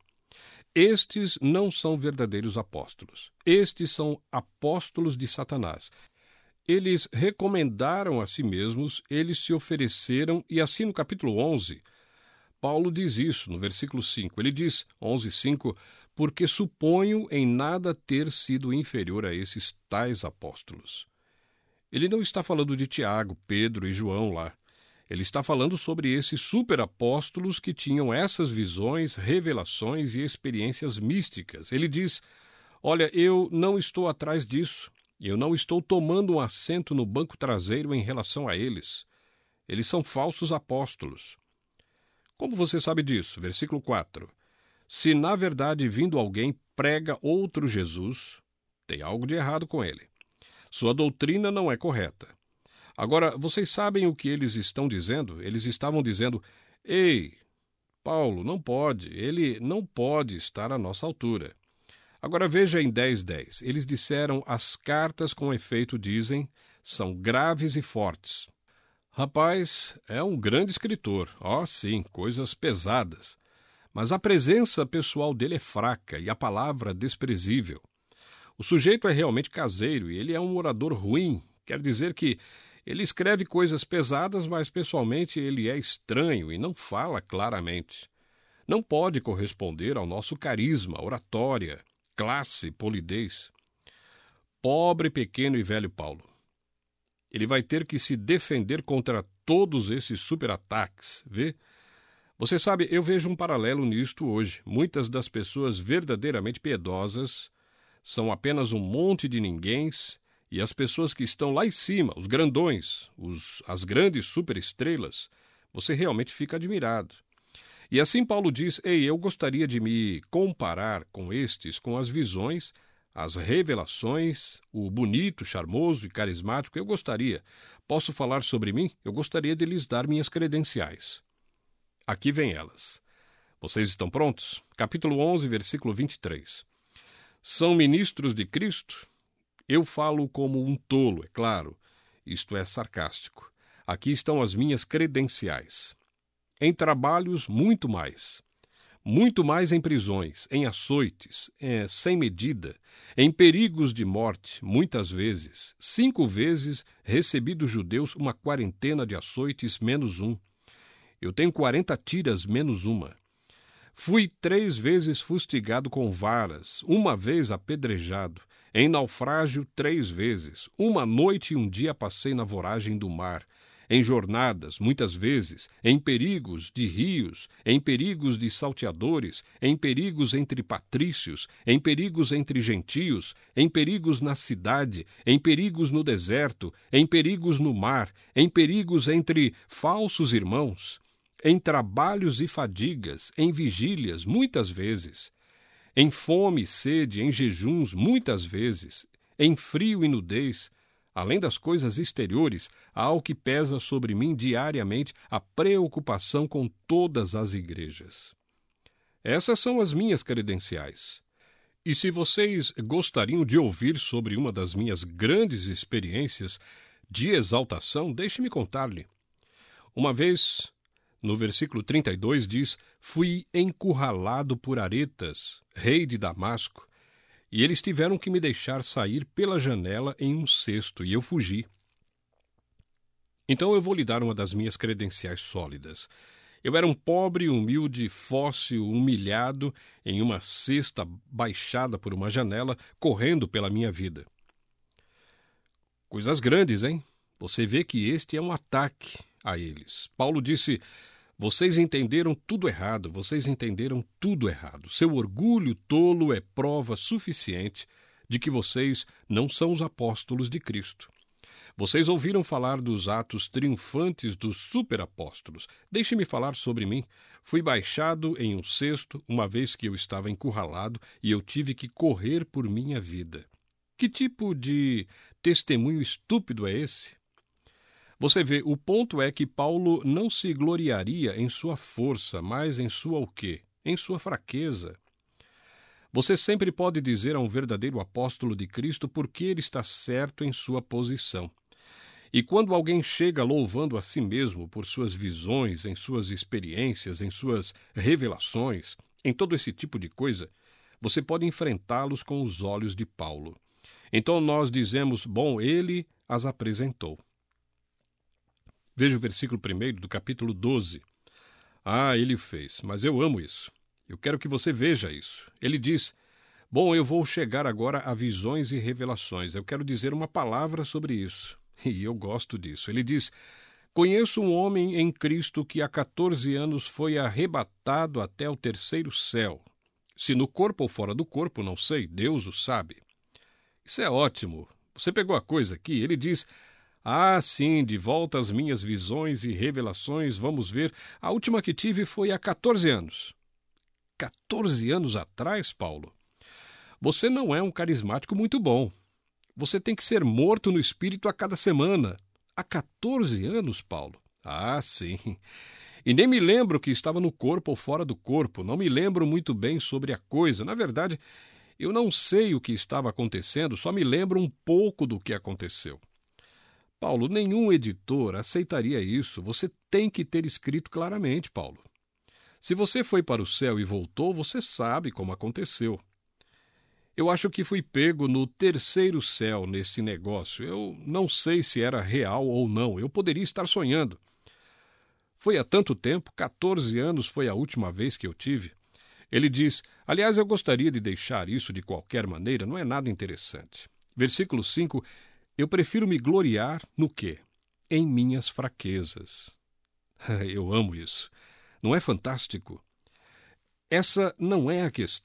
Estes não são verdadeiros apóstolos. Estes são apóstolos de Satanás. Eles recomendaram a si mesmos, eles se ofereceram, e assim no capítulo onze, Paulo diz isso, no versículo cinco. Ele diz, onze, cinco, porque suponho em nada ter sido inferior a esses tais apóstolos. Ele não está falando de Tiago, Pedro e João lá. Ele está falando sobre esses superapóstolos que tinham essas visões, revelações e experiências místicas. Ele diz: olha, eu não estou atrás disso. Eu não estou tomando um assento no banco traseiro em relação a eles. Eles são falsos apóstolos. Como você sabe disso? Versículo quatro. Se na verdade vindo alguém prega outro Jesus, tem algo de errado com ele. Sua doutrina não é correta. Agora, vocês sabem o que eles estão dizendo? Eles estavam dizendo: ei, Paulo, não pode, ele não pode estar à nossa altura. Agora veja em dez, dez. Eles disseram: as cartas com efeito dizem, são graves e fortes. Rapaz, é um grande escritor. Ó, oh, sim, coisas pesadas. Mas a presença pessoal dele é fraca e a palavra desprezível. O sujeito é realmente caseiro e ele é um orador ruim. Quer dizer que ele escreve coisas pesadas, mas pessoalmente ele é estranho e não fala claramente. Não pode corresponder ao nosso carisma, oratória, classe, polidez. Pobre, pequeno e velho Paulo. Ele vai ter que se defender contra todos esses superataques, vê? Você sabe, eu vejo um paralelo nisto hoje. Muitas das pessoas verdadeiramente piedosas são apenas um monte de ninguéms, e as pessoas que estão lá em cima, os grandões, os, as grandes superestrelas, você realmente fica admirado. E assim Paulo diz, ei, eu gostaria de me comparar com estes, com as visões, as revelações, o bonito, charmoso e carismático, eu gostaria. Posso falar sobre mim? Eu gostaria de lhes dar minhas credenciais. Aqui vem elas. Vocês estão prontos? Capítulo onze, versículo vinte e três. São ministros de Cristo? Eu falo como um tolo, é claro. Isto é sarcástico. Aqui estão as minhas credenciais. Em trabalhos, muito mais. Muito mais em prisões, em açoites, é, sem medida, em perigos de morte, muitas vezes. Cinco vezes recebi dos judeus uma quarentena de açoites menos um. Eu tenho quarenta tiras menos uma. Fui três vezes fustigado com varas, uma vez apedrejado, em naufrágio três vezes. Uma noite e um dia passei na voragem do mar. Em jornadas, muitas vezes, em perigos de rios, em perigos de salteadores, em perigos entre patrícios, em perigos entre gentios, em perigos na cidade, em perigos no deserto, em perigos no mar, em perigos entre falsos irmãos, em trabalhos e fadigas, em vigílias, muitas vezes, em fome e sede, em jejuns, muitas vezes, em frio e nudez. Além das coisas exteriores, há algo que pesa sobre mim diariamente, a preocupação com todas as igrejas. Essas são as minhas credenciais. E se vocês gostariam de ouvir sobre uma das minhas grandes experiências de exaltação, deixe-me contar-lhe. Uma vez, no versículo trinta e dois diz, fui encurralado por Aretas, rei de Damasco, e eles tiveram que me deixar sair pela janela em um cesto, e eu fugi. Então eu vou lhe dar uma das minhas credenciais sólidas. Eu era um pobre, humilde, fóssil, humilhado, em uma cesta baixada por uma janela, correndo pela minha vida. Coisas grandes, hein? Você vê que este é um ataque a eles. Paulo disse, vocês entenderam tudo errado, vocês entenderam tudo errado. Seu orgulho tolo é prova suficiente de que vocês não são os apóstolos de Cristo. Vocês ouviram falar dos atos triunfantes dos superapóstolos. Deixe-me falar sobre mim. Fui baixado em um cesto, uma vez que eu estava encurralado, e eu tive que correr por minha vida. Que tipo de testemunho estúpido é esse? Você vê, o ponto é que Paulo não se gloriaria em sua força, mas em sua o quê? Em sua fraqueza. Você sempre pode dizer a um verdadeiro apóstolo de Cristo porque ele está certo em sua posição. E quando alguém chega louvando a si mesmo por suas visões, em suas experiências, em suas revelações, em todo esse tipo de coisa, você pode enfrentá-los com os olhos de Paulo. Então nós dizemos, bom, ele as apresentou. Veja o versículo primeiro do capítulo doze. Ah, ele fez, mas eu amo isso. Eu quero que você veja isso. Ele diz, bom, eu vou chegar agora a visões e revelações. Eu quero dizer uma palavra sobre isso. E eu gosto disso. Ele diz, conheço um homem em Cristo que há quatorze anos foi arrebatado até o terceiro céu. Se no corpo ou fora do corpo, não sei, Deus o sabe. Isso é ótimo. Você pegou a coisa aqui. Ele diz, ah, sim, de volta às minhas visões e revelações, vamos ver. A última que tive foi há quatorze anos. quatorze anos atrás, Paulo? Você não é um carismático muito bom. Você tem que ser morto no espírito a cada semana. Há quatorze anos, Paulo? Ah, sim. E nem me lembro que estava no corpo ou fora do corpo. Não me lembro muito bem sobre a coisa. Na verdade, eu não sei o que estava acontecendo, só me lembro um pouco do que aconteceu. Paulo, nenhum editor aceitaria isso. Você tem que ter escrito claramente, Paulo. Se você foi para o céu e voltou, você sabe como aconteceu. Eu acho que fui pego no terceiro céu nesse negócio. Eu não sei se era real ou não. Eu poderia estar sonhando. Foi há tanto tempo, quatorze anos foi a última vez que eu tive. Ele diz, aliás, eu gostaria de deixar isso de qualquer maneira, não é nada interessante. Versículo cinco, eu prefiro me gloriar no quê? Em minhas fraquezas. Eu amo isso. Não é fantástico? Essa não é a questão.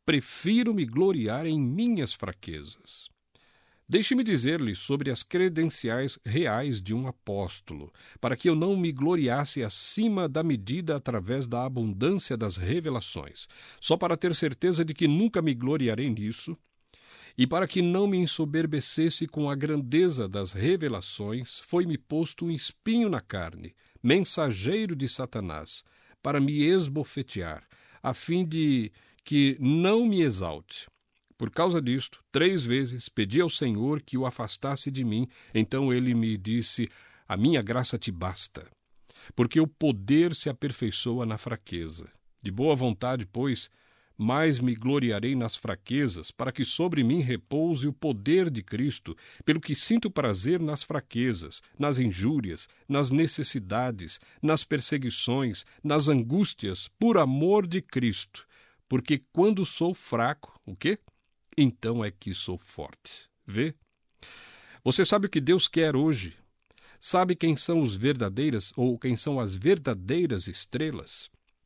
prefiro me gloriar em minhas fraquezas. Deixe-me dizer-lhe sobre as credenciais reais de um apóstolo, para que eu não me gloriasse acima da medida através da abundância das revelações, só para ter certeza de que nunca me gloriarei nisso, e para que não me ensoberbecesse com a grandeza das revelações, foi-me posto um espinho na carne, mensageiro de Satanás, para me esbofetear, a fim de que não me exalte. Por causa disto, três vezes pedi ao Senhor que o afastasse de mim. Então ele me disse: a minha graça te basta, porque o poder se aperfeiçoa na fraqueza. De boa vontade, pois, mais me gloriarei nas fraquezas, para que sobre mim repouse o poder de Cristo, pelo que sinto prazer nas fraquezas, nas injúrias, nas necessidades, nas perseguições, nas angústias, por amor de Cristo. Porque quando sou fraco, o quê? Então é que sou forte. Vê? Você sabe o que Deus quer hoje? Sabe quem são os verdadeiras ou quem são as verdadeiras estrelas?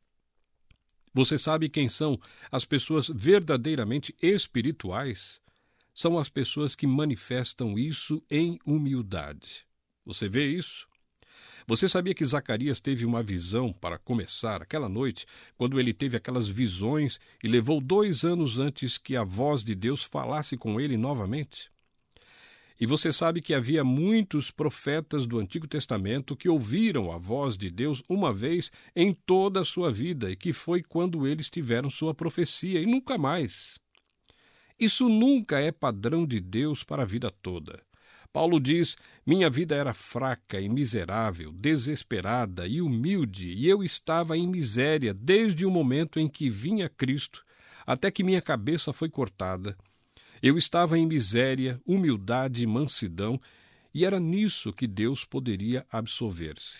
Você sabe quem são as pessoas verdadeiramente espirituais? São as pessoas que manifestam isso em humildade. Você vê isso? Você sabia que Zacarias teve uma visão, para começar, aquela noite, quando ele teve aquelas visões e levou dois anos antes que a voz de Deus falasse com ele novamente? E você sabe que havia muitos profetas do Antigo Testamento que ouviram a voz de Deus uma vez em toda a sua vida, e que foi quando eles tiveram sua profecia, e nunca mais. Isso nunca é padrão de Deus para a vida toda. Paulo diz: minha vida era fraca e miserável, desesperada e humilde, e eu estava em miséria desde o momento em que vinha Cristo, até que minha cabeça foi cortada. Eu estava em miséria, humildade e mansidão, e era nisso que Deus poderia absolver-se.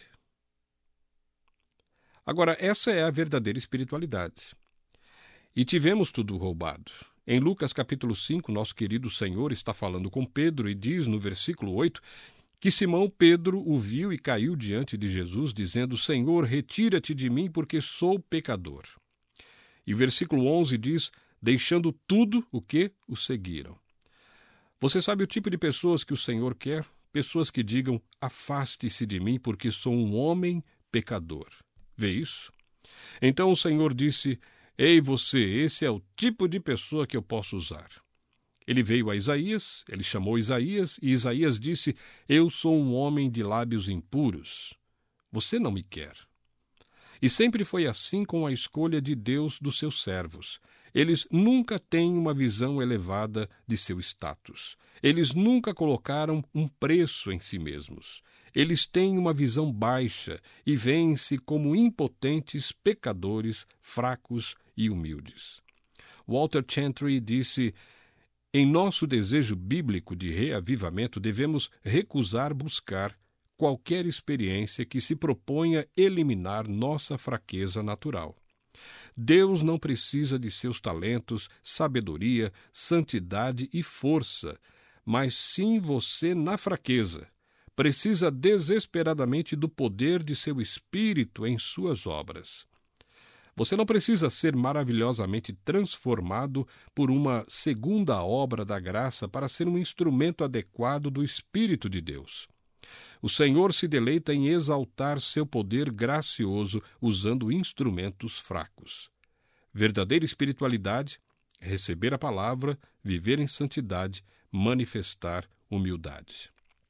Agora, essa é a verdadeira espiritualidade. E tivemos tudo roubado. Em Lucas capítulo cinco, nosso querido Senhor está falando com Pedro e diz no versículo oito que Simão Pedro o viu e caiu diante de Jesus, dizendo: Senhor, retira-te de mim, porque sou pecador. E o versículo onze diz: deixando tudo, o que? O seguiram. Você sabe o tipo de pessoas que o Senhor quer? Pessoas que digam: afaste-se de mim, porque sou um homem pecador. Vê isso? Então o Senhor disse: ei você, esse é o tipo de pessoa que eu posso usar. Ele veio a Isaías, ele chamou Isaías, e Isaías disse: eu sou um homem de lábios impuros. Você não me quer. E sempre foi assim com a escolha de Deus dos seus servos. Eles nunca têm uma visão elevada de seu status. Eles nunca colocaram um preço em si mesmos. Eles têm uma visão baixa e veem-se como impotentes, pecadores, fracos e humildes. Walter Chantry disse: em nosso desejo bíblico de reavivamento, devemos recusar buscar qualquer experiência que se proponha eliminar nossa fraqueza natural. Deus não precisa de seus talentos, sabedoria, santidade e força, mas sim você na fraqueza. Precisa desesperadamente do poder de seu Espírito em suas obras. Você não precisa ser maravilhosamente transformado por uma segunda obra da graça para ser um instrumento adequado do Espírito de Deus. O Senhor se deleita em exaltar seu poder gracioso usando instrumentos fracos. Verdadeira espiritualidade, receber a palavra, viver em santidade, manifestar humildade.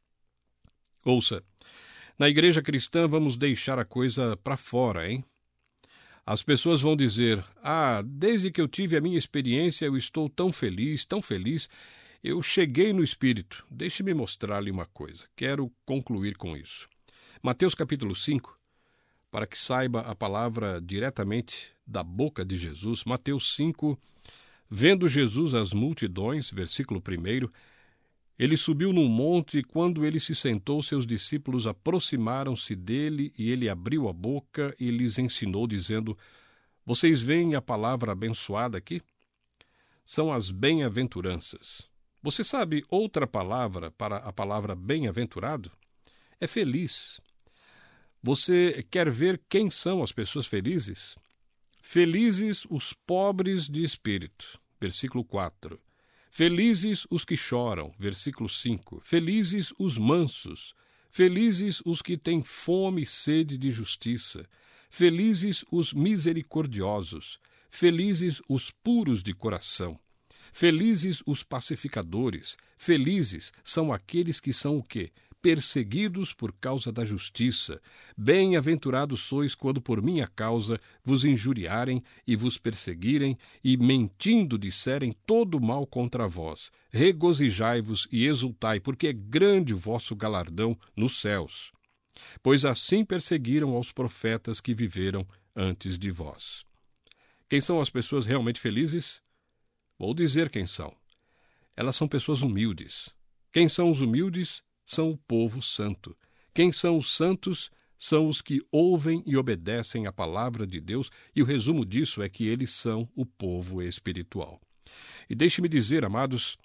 Ouça, na igreja cristã vamos deixar a coisa para fora, hein? As pessoas vão dizer: ah, desde que eu tive a minha experiência eu estou tão feliz, tão feliz, eu cheguei no Espírito. Deixe-me mostrar-lhe uma coisa, quero concluir com isso. Mateus capítulo cinco, para que saiba a palavra diretamente da boca de Jesus. Mateus cinco, vendo Jesus as multidões, versículo primeiro, ele subiu num monte, e quando ele se sentou, seus discípulos aproximaram-se dele, e ele abriu a boca e lhes ensinou, dizendo: vocês veem a palavra abençoada aqui? São as bem-aventuranças. Você sabe outra palavra para a palavra bem-aventurado? É feliz. Você quer ver quem são as pessoas felizes? Felizes os pobres de espírito. versículo quatro. Felizes os que choram, versículo cinco. Felizes os mansos, felizes os que têm fome e sede de justiça, felizes os misericordiosos, felizes os puros de coração, felizes os pacificadores, felizes são aqueles que são o quê? Perseguidos por causa da justiça. Bem-aventurados sois quando por minha causa vos injuriarem e vos perseguirem e, mentindo, disserem todo mal contra vós. Regozijai-vos e exultai, porque é grande o vosso galardão nos céus. Pois assim perseguiram aos profetas que viveram antes de vós. Quem são as pessoas realmente felizes? Vou dizer quem são. Elas são pessoas humildes. Quem são os humildes? São o povo santo. Quem são os santos? São os que ouvem e obedecem à palavra de Deus, e o resumo disso é que eles são o povo espiritual. E deixe-me dizer, amados,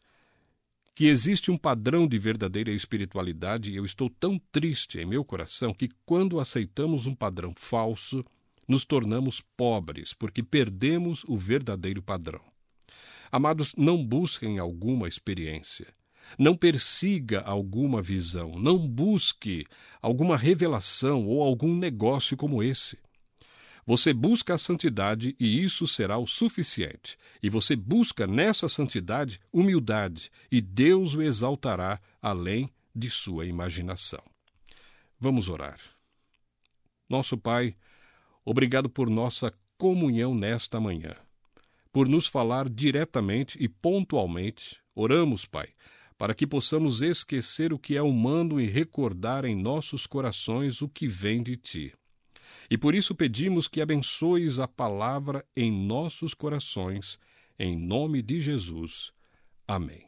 que existe um padrão de verdadeira espiritualidade, e eu estou tão triste em meu coração que, quando aceitamos um padrão falso, nos tornamos pobres, porque perdemos o verdadeiro padrão. Amados, não busquem alguma experiência. Não persiga alguma visão, não busque alguma revelação ou algum negócio como esse. Você busca a santidade e isso será o suficiente. E você busca nessa santidade humildade e Deus o exaltará além de sua imaginação. Vamos orar. Nosso Pai, obrigado por nossa comunhão nesta manhã, por nos falar diretamente e pontualmente. Oramos, Pai, para que possamos esquecer o que é humano e recordar em nossos corações o que vem de Ti. E por isso pedimos que abençoes a palavra em nossos corações, em nome de Jesus. Amém.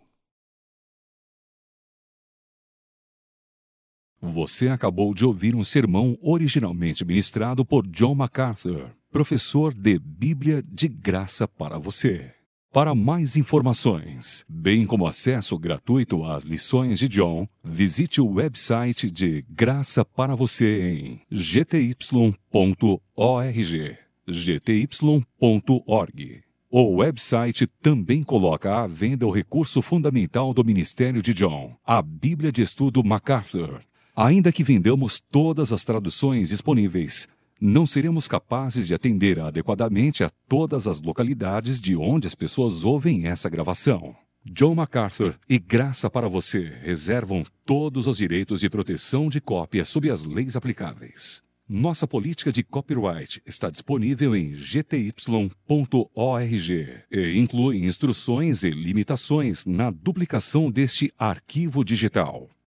Você acabou de ouvir um sermão originalmente ministrado por John MacArthur, professor de Bíblia de Graça para você. Para mais informações, bem como acesso gratuito às lições de John, visite o website de Graça para Você em g t y ponto org, g t y ponto org. O website também coloca à venda o recurso fundamental do ministério de John, a Bíblia de Estudo MacArthur. Ainda que vendamos todas as traduções disponíveis, não seremos capazes de atender adequadamente a todas as localidades de onde as pessoas ouvem essa gravação. John MacArthur e Graça para Você reservam todos os direitos de proteção de cópia sob as leis aplicáveis. Nossa política de copyright está disponível em g t y ponto org e inclui instruções e limitações na duplicação deste arquivo digital.